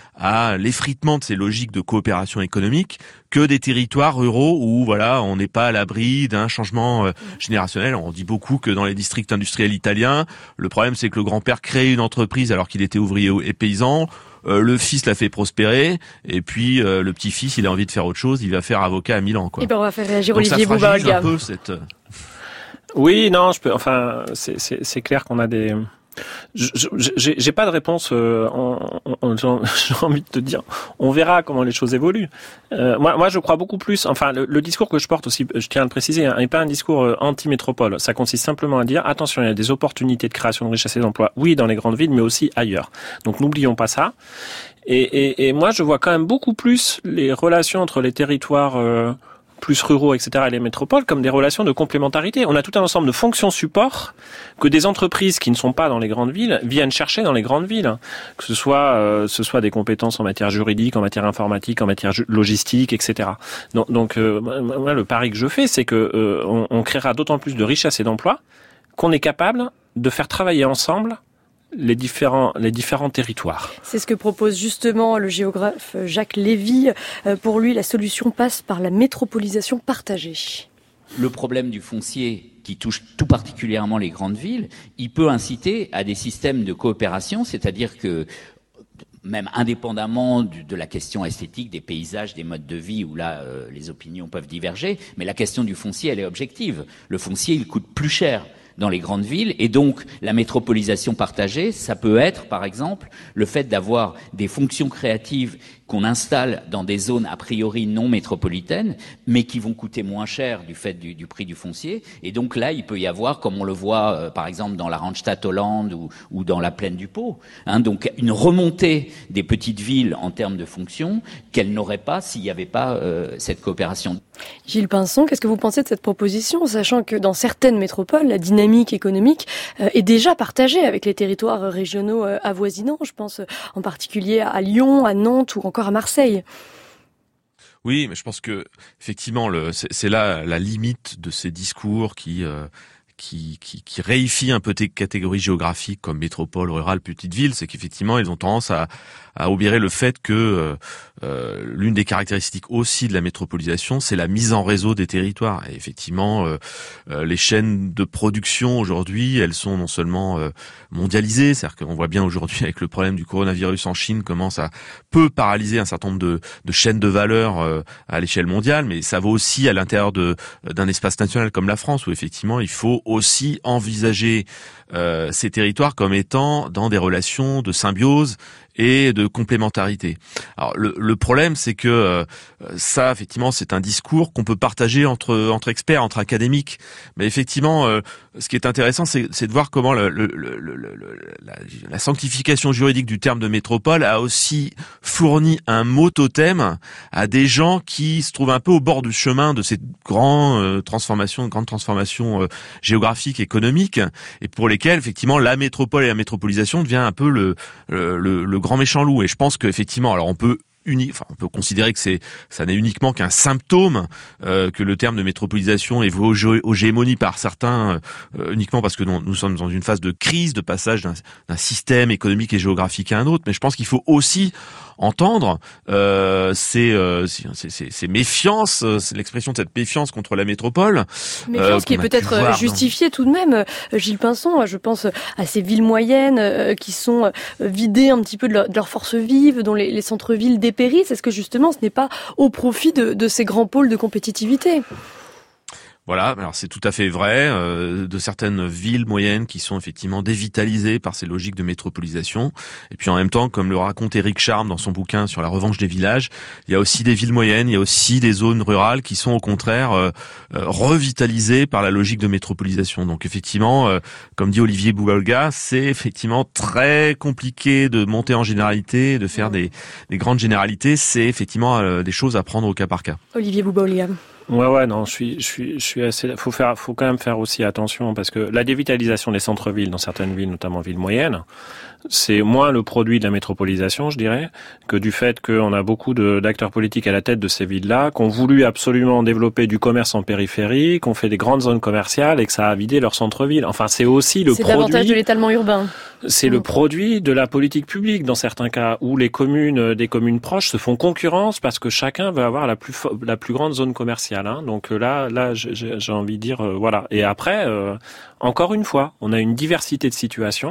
à l'effritement de ces logiques de coopération économique que des territoires ruraux où, voilà, on n'est pas à l'abri d'un changement euh, générationnel. On dit beaucoup que dans les districts industriels italiens, le problème, c'est que le grand-père crée une entreprise alors qu'il était ouvrier et paysan. Euh, le fils l'a fait prospérer, et puis euh, le petit-fils, il a envie de faire autre chose, il va faire avocat à Milan, quoi. Et ben on va faire réagir Donc Olivier Boucaloga. un peu cette... Oui, non, je peux. Enfin, c'est, c'est, c'est clair qu'on a des. Je, je, j'ai, j'ai pas de réponse. Euh, en, en, en, j'ai envie de te dire, on verra comment les choses évoluent. Euh, moi, moi, je crois beaucoup plus. Enfin, le, le discours que je porte aussi, je tiens à le préciser, hein, n'est pas un discours euh, anti-métropole. Ça consiste simplement à dire attention, il y a des opportunités de création de richesse et d'emploi, oui, dans les grandes villes, mais aussi ailleurs. Donc, n'oublions pas ça. Et, et, et moi, je vois quand même beaucoup plus les relations entre les territoires euh, plus ruraux, et cetera, et les métropoles comme des relations de complémentarité. On a tout un ensemble de fonctions support que des entreprises qui ne sont pas dans les grandes villes viennent chercher dans les grandes villes. Que ce soit, euh, ce soit des compétences en matière juridique, en matière informatique, en matière logistique, et cetera. Donc, donc euh, moi, le pari que je fais, c'est que euh, on, on créera d'autant plus de richesses et d'emplois qu'on est capable de faire travailler ensemble les différents, les différents territoires. C'est ce que propose justement le géographe Jacques Lévy. Pour lui, la solution passe par la métropolisation partagée. Le problème du foncier qui touche tout particulièrement les grandes villes, il peut inciter à des systèmes de coopération, c'est-à-dire que même indépendamment du, de la question esthétique, des paysages, des modes de vie, où là, euh, les opinions peuvent diverger, mais la question du foncier, elle est objective. Le foncier, il coûte plus cher. dans les grandes villes. Et donc, la métropolisation partagée, ça peut être, par exemple, le fait d'avoir des fonctions créatives qu'on installe dans des zones a priori non métropolitaines, mais qui vont coûter moins cher du fait du, du prix du foncier. Et donc là, il peut y avoir, comme on le voit, euh, par exemple, dans la Randstad Hollande ou, ou dans la plaine du Pô, hein, donc une remontée des petites villes en termes de fonctions qu'elles n'auraient pas s'il n'y avait pas euh, cette coopération. Gilles Pinson, qu'est-ce que vous pensez de cette proposition, sachant que dans certaines métropoles, la dynamique économique euh, est déjà partagée avec les territoires régionaux euh, avoisinants. Je pense euh, en particulier à Lyon, à Nantes ou encore à Marseille. Oui, mais je pense que effectivement, le, c'est, c'est là la limite de ces discours qui euh, qui, qui qui réifient un peu tes catégories géographiques comme métropole, rurale, petite ville. C'est qu'effectivement, ils ont tendance à à obérer le fait que euh, euh, l'une des caractéristiques aussi de la métropolisation, c'est la mise en réseau des territoires. Et effectivement, euh, euh, les chaînes de production aujourd'hui, elles sont non seulement euh, mondialisées, c'est-à-dire qu'on voit bien aujourd'hui avec le problème du coronavirus en Chine comment ça peut paralyser un certain nombre de, de chaînes de valeur euh, à l'échelle mondiale, mais ça vaut aussi à l'intérieur de d'un espace national comme la France, où effectivement il faut aussi envisager euh, ces territoires comme étant dans des relations de symbiose et de complémentarité. Alors le, le problème, c'est que euh, ça, effectivement, c'est un discours qu'on peut partager entre entre experts, entre académiques. Mais effectivement, euh, ce qui est intéressant, c'est, c'est de voir comment le, le, le, le, le, la, la sanctification juridique du terme de métropole a aussi fourni un mot totem à des gens qui se trouvent un peu au bord du chemin de ces grandes euh, transformations, grandes transformations euh, géographiques, économiques, et pour lesquelles, effectivement, la métropole et la métropolisation devient un peu le le, le, le grand méchant loup. Et je pense qu'effectivement, alors on peut Uni, enfin, on peut considérer que c'est, ça n'est uniquement qu'un symptôme, euh, que le terme de métropolisation est voué aux gémonies par certains, euh, uniquement parce que nous, nous sommes dans une phase de crise, de passage d'un, d'un système économique et géographique à un autre. Mais je pense qu'il faut aussi entendre euh, ces, euh, ces, ces, ces méfiances, c'est l'expression de cette méfiance contre la métropole. Méfiance euh, qui est peut-être justifiée tout de même. Gilles Pinson, je pense à ces villes moyennes euh, qui sont vidées un petit peu de leur, de leur force vive, dont les, les centres-villes dépérissent. Est-ce que justement ce n'est pas au profit de, de ces grands pôles de compétitivité ? Voilà, alors c'est tout à fait vrai, euh, de certaines villes moyennes qui sont effectivement dévitalisées par ces logiques de métropolisation. Et puis en même temps, comme le raconte Éric Charme dans son bouquin sur la revanche des villages, il y a aussi des villes moyennes, il y a aussi des zones rurales qui sont au contraire euh, euh, revitalisées par la logique de métropolisation. Donc effectivement, euh, comme dit Olivier Bougalga, c'est effectivement très compliqué de monter en généralité, de faire des, des grandes généralités. C'est effectivement euh, des choses à prendre au cas par cas. Olivier Bougalga. Ouais, ouais, non, je suis, je suis, je suis assez. Faut faire, faut quand même faire aussi attention parce que la dévitalisation des centres-villes dans certaines villes, notamment villes moyennes, c'est moins le produit de la métropolisation, je dirais, que du fait qu'on a beaucoup de, d'acteurs politiques à la tête de ces villes-là, qui ont voulu absolument développer du commerce en périphérie, qui ont fait des grandes zones commerciales et que ça a vidé leur centre-ville. Enfin, c'est aussi le c'est produit. C'est davantage de l'étalement urbain. C'est mmh. le produit de la politique publique dans certains cas, où les communes, des communes proches se font concurrence parce que chacun veut avoir la plus la plus grande zone commerciale. Hein. Donc là, là, j'ai, j'ai envie de dire, euh, voilà. Et après, euh, encore une fois, on a une diversité de situations.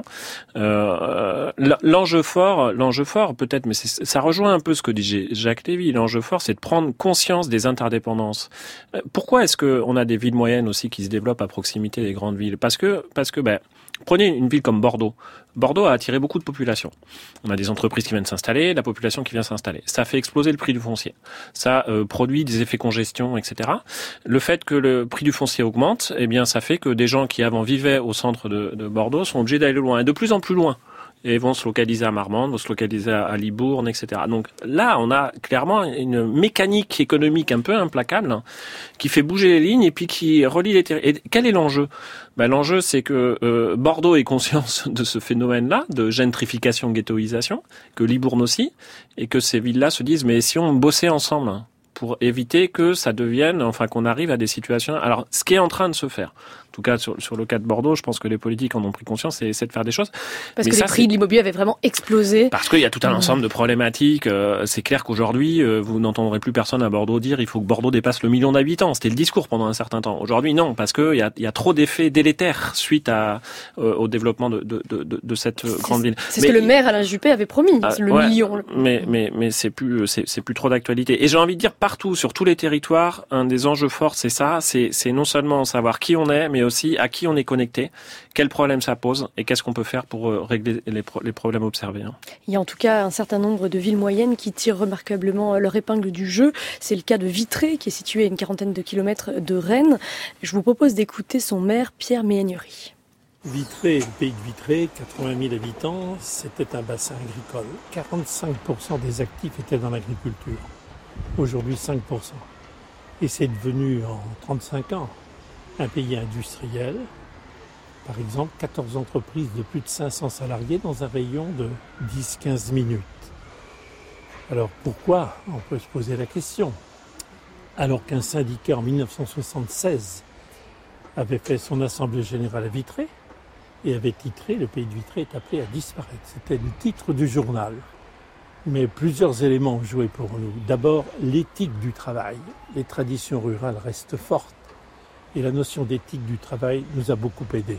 Euh, l'enjeu fort, l'enjeu fort, peut-être, mais c'est, ça rejoint un peu ce que dit Jacques Lévy. L'enjeu fort, c'est de prendre conscience des interdépendances. Pourquoi est-ce que on a des villes moyennes aussi qui se développent à proximité des grandes villes ? Parce que, parce que, ben. Prenez une ville comme Bordeaux. Bordeaux a attiré beaucoup de population. On a des entreprises qui viennent s'installer, la population qui vient s'installer. Ça fait exploser le prix du foncier. Ça euh, produit des effets congestion, et cetera. Le fait que le prix du foncier augmente, eh bien, ça fait que des gens qui avant vivaient au centre de, de Bordeaux sont obligés d'aller loin, et de plus en plus loin. Et vont se localiser à Marmande, vont se localiser à Libourne, et cetera. Donc là, on a clairement une mécanique économique un peu implacable hein, qui fait bouger les lignes et puis qui relie les territoires. Et quel est l'enjeu ? Ben, l'enjeu, c'est que euh, Bordeaux ait conscience de ce phénomène-là, de gentrification, ghettoisation, que Libourne aussi, et que ces villes-là se disent, mais si on bossait ensemble hein, pour éviter que ça devienne, enfin qu'on arrive à des situations... Alors, ce qui est en train de se faire, en tout cas sur, sur le cas de Bordeaux, je pense que les politiques en ont pris conscience et essaient de faire des choses. Parce Mais que ça, les prix c'est... de l'immobilier avaient vraiment explosé. Parce qu'il y a tout un mmh. ensemble de problématiques. Euh, c'est clair qu'aujourd'hui, euh, vous n'entendrez plus personne à Bordeaux dire il faut que Bordeaux dépasse le million d'habitants. C'était le discours pendant un certain temps. Aujourd'hui, non, parce qu'il y a, y a trop d'effets délétères suite à, euh, au développement de, de, de, de cette c'est, grande ville. C'est mais, ce que le maire Alain Juppé avait promis, ah, le ouais, million. Mais, mais, mais c'est plus, c'est, c'est plus trop d'actualité. Et j'ai envie de dire, partout, sur tous les territoires, un des enjeux forts, c'est ça, c'est, c'est non seulement savoir qui on est, mais aussi à qui on est connecté, quels problèmes ça pose et qu'est-ce qu'on peut faire pour régler les, pro- les problèmes observés. Hein. Il y a en tout cas un certain nombre de villes moyennes qui tirent remarquablement leur épingle du jeu. C'est le cas de Vitré, qui est situé à une quarantaine de kilomètres de Rennes. Je vous propose d'écouter son maire, Pierre Méhaignerie. Vitré, le pays de Vitré, quatre-vingt mille habitants, c'était un bassin agricole. quarante-cinq pour cent des actifs étaient dans l'agriculture. Aujourd'hui, cinq pour cent. Et c'est devenu, en trente-cinq ans, un pays industriel. Par exemple, quatorze entreprises de plus de cinq cents salariés dans un rayon de dix à quinze minutes. Alors pourquoi ? On peut se poser la question. Alors qu'un syndicat en dix-neuf cent soixante-seize avait fait son assemblée générale à Vitré, et avait titré « Le pays de Vitré est appelé à disparaître ». C'était le titre du journal. Mais plusieurs éléments ont joué pour nous. D'abord, l'éthique du travail. Les traditions rurales restent fortes. Et la notion d'éthique du travail nous a beaucoup aidés.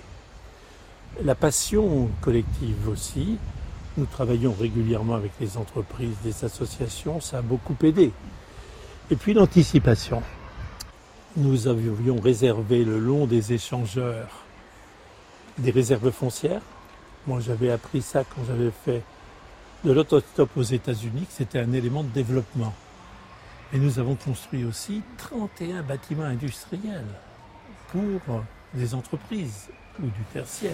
La passion collective aussi. Nous travaillons régulièrement avec les entreprises, des associations. Ça a beaucoup aidé. Et puis l'anticipation. Nous avions réservé le long des échangeurs des réserves foncières. Moi, j'avais appris ça quand j'avais fait de l'autostop aux États-Unis, que c'était un élément de développement. Et nous avons construit aussi trente et un bâtiments industriels pour des entreprises ou du tertiaire.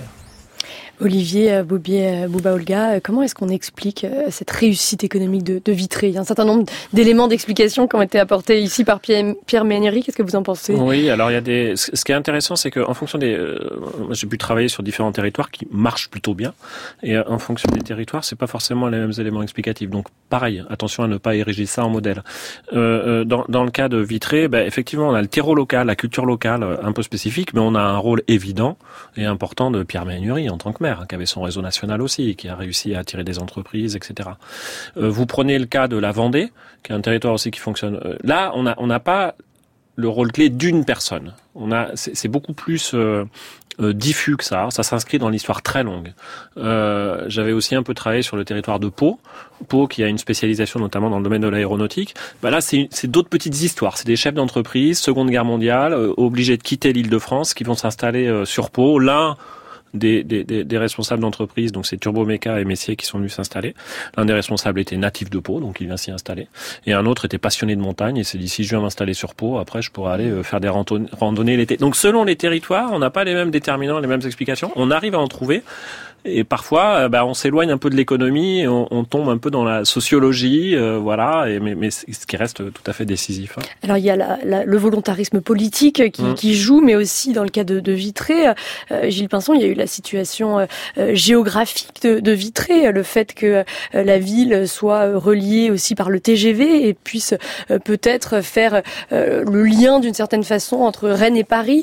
Olivier Boubier, Bouba Olga, comment est-ce qu'on explique cette réussite économique de, de Vitré ? Il y a un certain nombre d'éléments d'explication qui ont été apportés ici par Pierre, Pierre Méhaignerie. Qu'est-ce que vous en pensez ? Oui, alors il y a des. Ce qui est intéressant, c'est qu'en fonction des, euh, j'ai pu travailler sur différents territoires qui marchent plutôt bien, et en fonction des territoires, c'est pas forcément les mêmes éléments explicatifs. Donc pareil, attention à ne pas ériger ça en modèle. Euh, dans, dans le cas de Vitré, ben, effectivement, on a le terreau local, la culture locale, un peu spécifique, mais on a un rôle évident et important de Pierre Méhaignerie en tant que maire, qui avait son réseau national aussi, qui a réussi à attirer des entreprises, et cetera. Euh, vous prenez le cas de la Vendée, qui est un territoire aussi qui fonctionne. Euh, là, on a, on n'a pas le rôle clé d'une personne. On a, c'est, c'est beaucoup plus euh, euh, diffus que ça. Ça s'inscrit dans l'histoire très longue. Euh, j'avais aussi un peu travaillé sur le territoire de Pau. Pau, qui a une spécialisation notamment dans le domaine de l'aéronautique. Bah là, c'est, c'est d'autres petites histoires. C'est des chefs d'entreprise, Seconde Guerre mondiale, euh, obligés de quitter l'Île-de-France, qui vont s'installer euh, sur Pau. L'un Des, des, des responsables d'entreprise, donc c'est Turboméca et Messier qui sont venus s'installer. L'un des responsables était natif de Pau, donc il vient s'y installer. Et un autre était passionné de montagne et s'est dit, si je viens m'installer sur Pau, après je pourrais aller faire des randonnées l'été. Donc selon les territoires, on n'a pas les mêmes déterminants, les mêmes explications. On arrive à en trouver. Et parfois, bah, on s'éloigne un peu de l'économie, et on, on tombe un peu dans la sociologie, euh, voilà. Et, mais, mais ce qui reste tout à fait décisif. Hein. Alors il y a la, la, le volontarisme politique qui, mmh. qui joue, mais aussi dans le cas de, de Vitré, euh, Gilles Pinson, il y a eu la situation euh, géographique de, de Vitré, le fait que euh, la ville soit reliée aussi par le T G V et puisse euh, peut-être faire euh, le lien d'une certaine façon entre Rennes et Paris.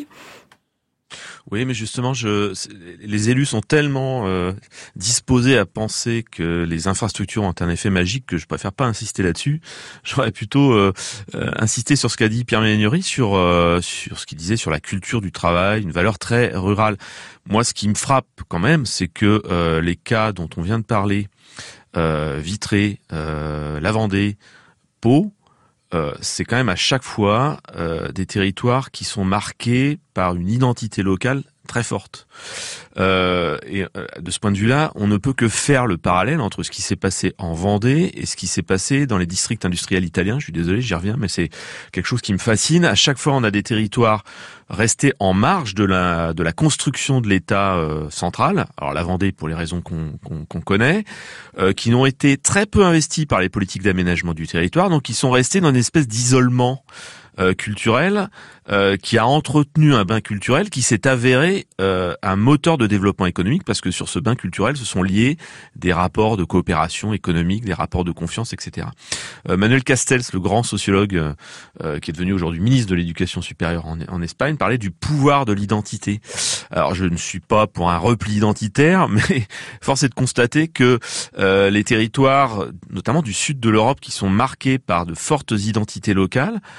Oui, mais justement, je, les élus sont tellement euh, disposés à penser que les infrastructures ont un effet magique que je préfère pas insister là-dessus. J'aurais plutôt euh, euh, insisté sur ce qu'a dit Pierre Méhaignerie, sur euh, sur ce qu'il disait sur la culture du travail, une valeur très rurale. Moi, ce qui me frappe quand même, c'est que euh, les cas dont on vient de parler, euh, Vitré, euh, la Vendée, Pau, Euh, c'est quand même à chaque fois euh, des territoires qui sont marqués par une identité locale très forte. Euh, et euh, de ce point de vue-là, on ne peut que faire le parallèle entre ce qui s'est passé en Vendée et ce qui s'est passé dans les districts industriels italiens. Je suis désolé, j'y reviens, mais c'est quelque chose qui me fascine. À chaque fois, on a des territoires restés en marge de la de la construction de l'État euh, central. Alors la Vendée, pour les raisons qu'on qu'on, qu'on connaît, euh, qui n'ont été très peu investis par les politiques d'aménagement du territoire, donc ils sont restés dans une espèce d'isolement Euh, culturel euh, qui a entretenu un bain culturel qui s'est avéré euh, un moteur de développement économique, parce que sur ce bain culturel se sont liés des rapports de coopération économique, des rapports de confiance, et cetera. Euh, Manuel Castells, le grand sociologue euh, qui est devenu aujourd'hui ministre de l'Éducation supérieure en, en Espagne, parlait du pouvoir de l'identité. Alors je ne suis pas pour un repli identitaire, mais force est de constater que euh, les territoires, notamment du sud de l'Europe, qui sont marqués par de fortes identités locales, Euh,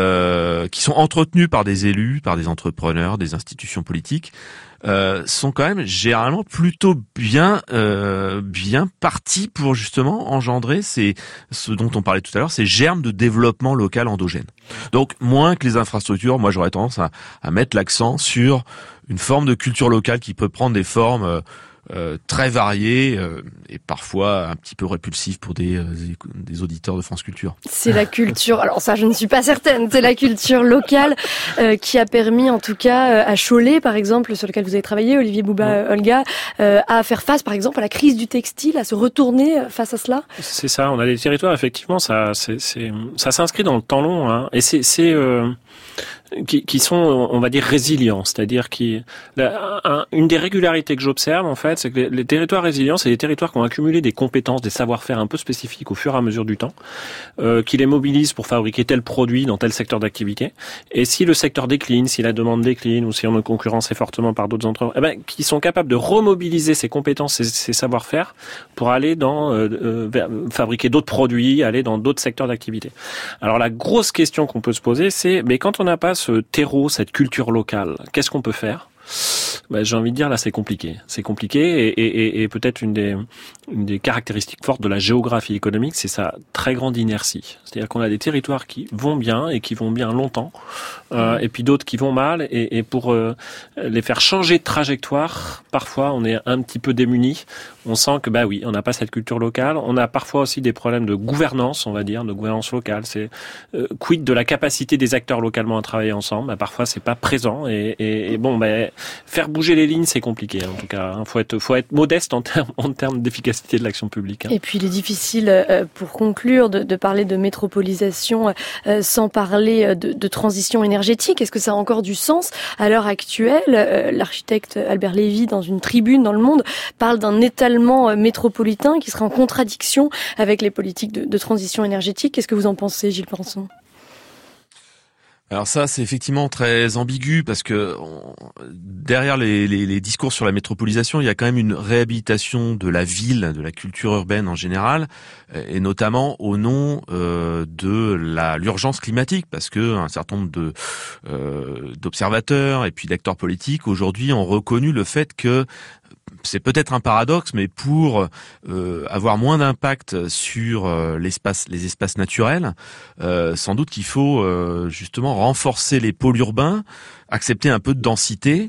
euh, qui sont entretenus par des élus, par des entrepreneurs, des institutions politiques, euh, sont quand même généralement plutôt bien euh, bien partis pour justement engendrer ces, ce dont on parlait tout à l'heure, ces germes de développement local endogène. Donc moins que les infrastructures, moi j'aurais tendance à, à mettre l'accent sur une forme de culture locale qui peut prendre des formes euh, Euh, très variés euh, et parfois un petit peu répulsifs pour des, euh, des auditeurs de France Culture. C'est la culture, alors ça je ne suis pas certaine, c'est la culture locale euh, qui a permis en tout cas euh, à Cholet par exemple, sur lequel vous avez travaillé, Olivier Bouba, ouais. Olga, euh, à faire face par exemple à la crise du textile, à se retourner face à cela. C'est ça, on a des territoires effectivement, ça, c'est, c'est, ça s'inscrit dans le temps long, hein, et c'est... c'est euh... Qui, qui sont, on va dire, résilients, c'est-à-dire qui, la, un, une des régularités que j'observe en fait, c'est que les, les territoires résilients, c'est des territoires qui ont accumulé des compétences, des savoir-faire un peu spécifiques au fur et à mesure du temps, euh, qui les mobilisent pour fabriquer tel produit dans tel secteur d'activité. Et si le secteur décline, si la demande décline, ou si on est concurrencé fortement par d'autres entreprises, eh ben, qui sont capables de remobiliser ces compétences, ces, ces savoir-faire, pour aller dans euh, euh, fabriquer d'autres produits, aller dans d'autres secteurs d'activité. Alors la grosse question qu'on peut se poser, c'est, mais quand on n'a pas ce terreau, cette culture locale, qu'est-ce qu'on peut faire ? Ben, j'ai envie de dire là c'est compliqué, c'est compliqué et, et, et peut-être une des, une des caractéristiques fortes de la géographie économique, c'est sa très grande inertie. C'est-à-dire qu'on a des territoires qui vont bien et qui vont bien longtemps, euh, et puis d'autres qui vont mal. Et, et pour euh, les faire changer de trajectoire, parfois on est un petit peu démunis. On sent que bah oui, on n'a pas cette culture locale. On a parfois aussi des problèmes de gouvernance, on va dire, de gouvernance locale. C'est euh, quid de la capacité des acteurs localement à travailler ensemble. Bah, parfois c'est pas présent et, et, et bon, bah, faire bouger les lignes, c'est compliqué. En tout cas, hein. faut être, faut être modeste en termes, en termes d'efficacité de l'action publique. Hein. Et puis il est difficile, euh, pour conclure, de, de parler de métropolisation euh, sans parler de, de transition énergétique. Est-ce que ça a encore du sens à l'heure actuelle ? euh, L'architecte Albert Lévy, dans une tribune dans Le Monde, parle d'un étalement métropolitain qui serait en contradiction avec les politiques de, de transition énergétique. Qu'est-ce que vous en pensez, Gilles Pinson ? Alors ça, c'est effectivement très ambigu parce que on, derrière les, les, les discours sur la métropolisation, il y a quand même une réhabilitation de la ville, de la culture urbaine en général, et notamment au nom euh, de la l'urgence climatique, parce que un certain nombre de euh, d'observateurs et puis d'acteurs politiques aujourd'hui ont reconnu le fait que c'est peut-être un paradoxe, mais pour euh, avoir moins d'impact sur euh, l'espace, les espaces naturels, euh, sans doute qu'il faut euh, justement renforcer les pôles urbains, accepter un peu de densité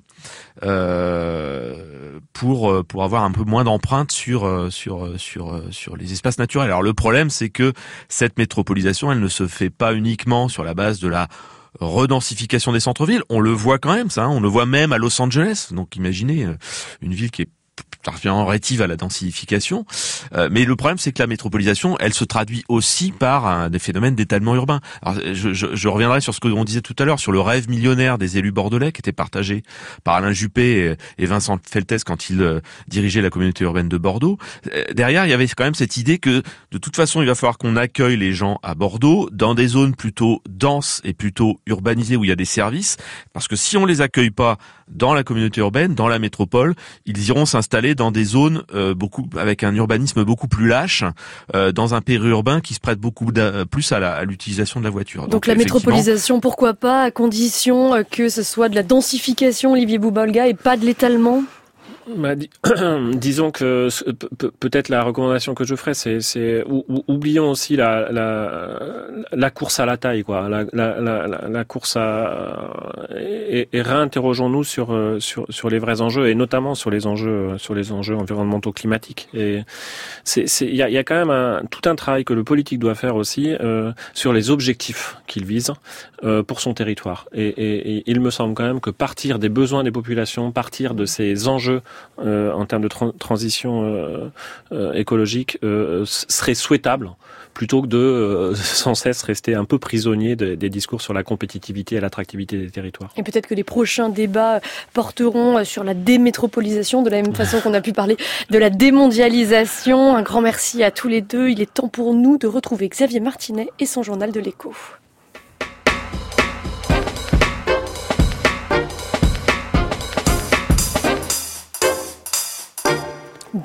euh, pour pour avoir un peu moins d'empreinte sur sur sur sur les espaces naturels. Alors le problème, c'est que cette métropolisation, elle ne se fait pas uniquement sur la base de la redensification des centres-villes. On le voit quand même, ça. Hein, on le voit même à Los Angeles. Donc imaginez une ville qui est particulièrement rétive à la densification. Euh, mais le problème, c'est que la métropolisation, elle se traduit aussi par un, des phénomènes d'étalement urbain. Alors, je, je, je reviendrai sur ce que l'on disait tout à l'heure, sur le rêve millionnaire des élus bordelais qui était partagé par Alain Juppé et, et Vincent Feltès quand ils euh, dirigeaient la communauté urbaine de Bordeaux. Euh, derrière, il y avait quand même cette idée que, de toute façon, il va falloir qu'on accueille les gens à Bordeaux dans des zones plutôt denses et plutôt urbanisées où il y a des services, parce que si on les accueille pas dans la communauté urbaine, dans la métropole, ils iront s'installer dans des zones euh, beaucoup avec un urbanisme beaucoup plus lâche, euh, dans un périurbain qui se prête beaucoup plus à, la, à l'utilisation de la voiture. Donc, Donc la métropolisation, pourquoi pas, à condition que ce soit de la densification, Olivier Bouba-Olga, et pas de l'étalement ? Bah, dis, disons que pe- peut-être la recommandation que je ferais, c'est, c'est ou, ou, oublions aussi la, la, la course à la taille, quoi, la, la, la, la course à et, et réinterrogeons-nous sur sur sur les vrais enjeux et notamment sur les enjeux sur les enjeux environnementaux climatiques. Et c'est c'est il y a il y a quand même un, tout un travail que le politique doit faire aussi euh, sur les objectifs qu'il vise euh, pour son territoire. Et, et, et il me semble quand même que partir des besoins des populations, partir de ces enjeux Euh, en termes de tra- transition euh, euh, écologique euh, serait souhaitable plutôt que de euh, sans cesse rester un peu prisonnier de, des discours sur la compétitivité et l'attractivité des territoires. Et peut-être que les prochains débats porteront sur la démétropolisation, de la même façon qu'on a pu parler de la démondialisation. Un grand merci à tous les deux. Il est temps pour nous de retrouver Xavier Martinet et son journal de l'écho.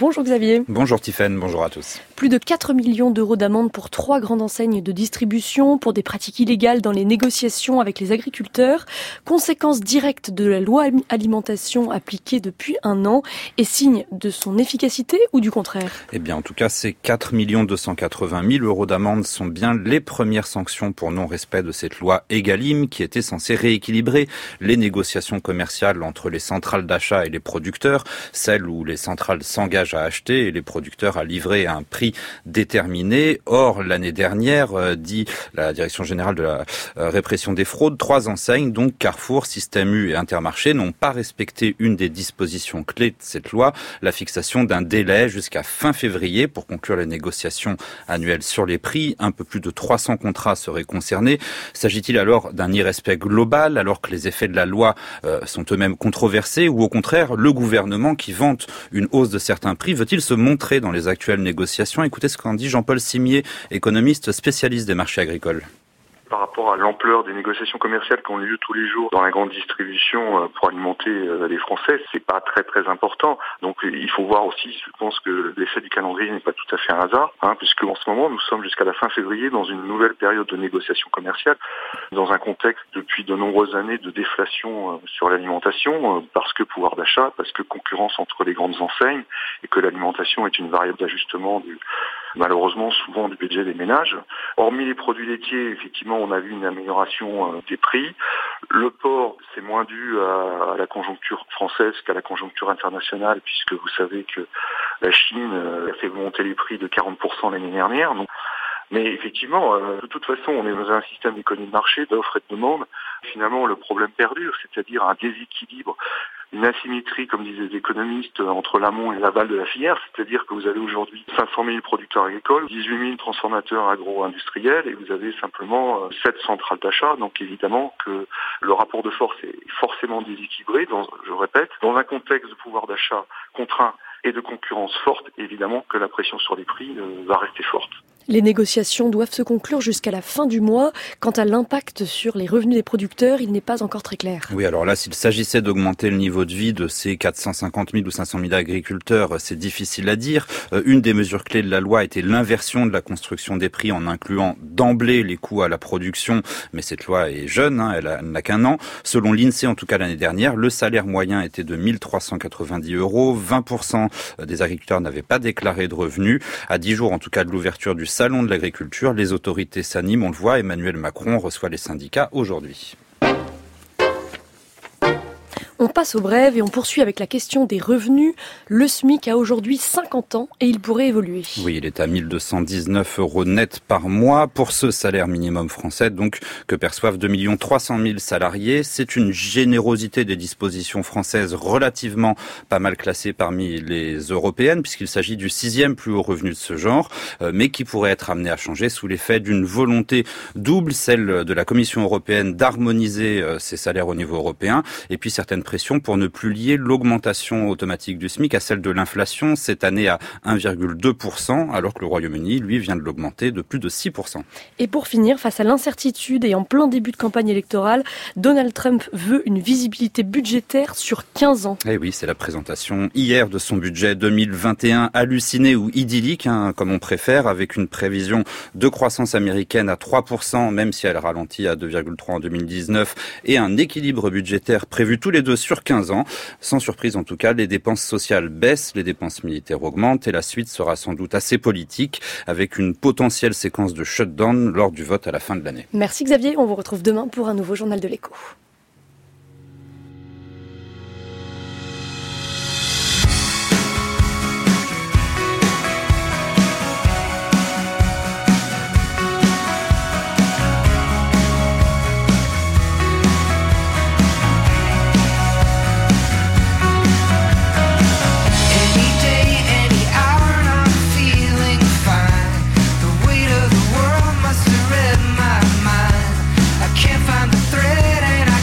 Bonjour Xavier. Bonjour Tiffaine, bonjour à tous. Plus de quatre millions d'euros d'amende pour trois grandes enseignes de distribution pour des pratiques illégales dans les négociations avec les agriculteurs. Conséquence directe de la loi alimentation appliquée depuis un an et signe de son efficacité ou du contraire ? Eh bien, en tout cas, ces quatre millions deux cent quatre-vingt mille euros d'amende sont bien les premières sanctions pour non-respect de cette loi Egalim qui était censée rééquilibrer les négociations commerciales entre les centrales d'achat et les producteurs, celles où les centrales s'engagent à acheter et les producteurs à livrer à un prix déterminé. Or, l'année dernière, euh, dit la Direction générale de la euh, répression des fraudes, trois enseignes, donc Carrefour, Système U et Intermarché, n'ont pas respecté une des dispositions clés de cette loi, la fixation d'un délai jusqu'à fin février pour conclure les négociations annuelles sur les prix. Un peu plus de trois cents contrats seraient concernés. S'agit-il alors d'un irrespect global alors que les effets de la loi euh, sont eux-mêmes controversés ou au contraire, le gouvernement qui vante une hausse de certains prix veut-il se montrer dans les actuelles négociations ? Écoutez ce qu'en dit Jean-Paul Simier, économiste spécialiste des marchés agricoles. Par rapport à l'ampleur des négociations commerciales qui ont lieu tous les jours dans la grande distribution pour alimenter les Français, c'est pas très très important. Donc il faut voir aussi, je pense que l'effet du calendrier n'est pas tout à fait un hasard, hein, puisque en ce moment nous sommes jusqu'à la fin février dans une nouvelle période de négociations commerciales, dans un contexte depuis de nombreuses années de déflation sur l'alimentation, parce que pouvoir d'achat, parce que concurrence entre les grandes enseignes, et que l'alimentation est une variable d'ajustement du malheureusement souvent du budget des ménages. Hormis les produits laitiers, effectivement, on a vu une amélioration des prix. Le porc, c'est moins dû à, à la conjoncture française qu'à la conjoncture internationale, puisque vous savez que la Chine a fait monter les prix de quarante pour cent l'année dernière. Donc, mais effectivement, euh, de toute façon, on est dans un système d'économie de marché, d'offre et de demande. Finalement, le problème perdure, c'est-à-dire un déséquilibre, une asymétrie, comme disaient les économistes, entre l'amont et l'aval de la filière. C'est-à-dire que vous avez aujourd'hui cinq cent mille producteurs agricoles, dix-huit mille transformateurs agro-industriels, et vous avez simplement sept centrales d'achat. Donc évidemment que le rapport de force est forcément déséquilibré, dans, je répète, dans un contexte de pouvoir d'achat contraint et de concurrence forte, évidemment que la pression sur les prix euh, va rester forte. Les négociations doivent se conclure jusqu'à la fin du mois. Quant à l'impact sur les revenus des producteurs, il n'est pas encore très clair. Oui, alors là, s'il s'agissait d'augmenter le niveau de vie de ces quatre cent cinquante mille ou cinq cent mille agriculteurs, c'est difficile à dire. Une des mesures clés de la loi était l'inversion de la construction des prix en incluant d'emblée les coûts à la production. Mais cette loi est jeune, hein, elle, a, elle n'a qu'un an. Selon l'INSEE, en tout cas l'année dernière, le salaire moyen était de mille trois cent quatre-vingt-dix euros. vingt pour cent des agriculteurs n'avaient pas déclaré de revenus. À dix jours, en tout cas, de l'ouverture du salon de l'agriculture, les autorités s'animent, on le voit. Emmanuel Macron reçoit les syndicats aujourd'hui. On passe au brève et on poursuit avec la question des revenus. Le SMIC a aujourd'hui cinquante ans et il pourrait évoluer. Oui, il est à mille deux cent dix-neuf euros net par mois pour ce salaire minimum français, donc que perçoivent deux millions trois cent mille salariés. C'est une générosité des dispositions françaises relativement pas mal classée parmi les européennes, puisqu'il s'agit du sixième plus haut revenu de ce genre, mais qui pourrait être amené à changer sous l'effet d'une volonté double, celle de la Commission européenne d'harmoniser ces salaires au niveau européen, et puis certaines pression pour ne plus lier l'augmentation automatique du SMIC à celle de l'inflation, cette année à un virgule deux pour cent, alors que le Royaume-Uni, lui, vient de l'augmenter de plus de six pour cent. Et pour finir, face à l'incertitude et en plein début de campagne électorale, Donald Trump veut une visibilité budgétaire sur quinze ans. Eh oui, c'est la présentation hier de son budget deux mille vingt et un, halluciné ou idyllique, hein, comme on préfère, avec une prévision de croissance américaine à trois pour cent, même si elle ralentit à deux virgule trois en deux mille dix-neuf, et un équilibre budgétaire prévu tous les deux sur quinze ans. Sans surprise en tout cas, les dépenses sociales baissent, les dépenses militaires augmentent et la suite sera sans doute assez politique avec une potentielle séquence de shutdown lors du vote à la fin de l'année. Merci Xavier, on vous retrouve demain pour un nouveau journal de l'écho. Find the thread and I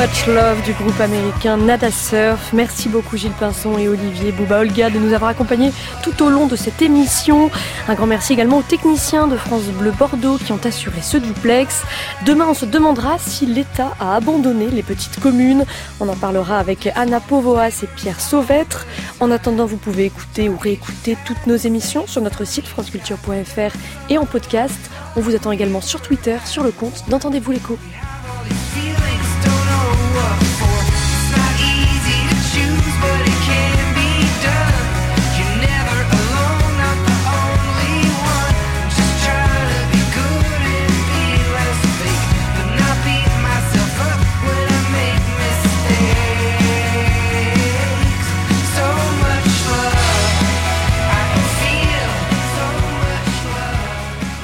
Much Love du groupe américain Nada Surf. Merci beaucoup Gilles Pinson et Olivier Bouba Olga de nous avoir accompagnés tout au long de cette émission. Un grand merci également aux techniciens de France Bleu Bordeaux qui ont assuré ce duplex. Demain, on se demandera si l'État a abandonné les petites communes. On en parlera avec Anna Povoas et Pierre Sauvêtre. En attendant, vous pouvez écouter ou réécouter toutes nos émissions sur notre site franceculture point f r et en podcast. On vous attend également sur Twitter, sur le compte d'Entendez-vous l'écho.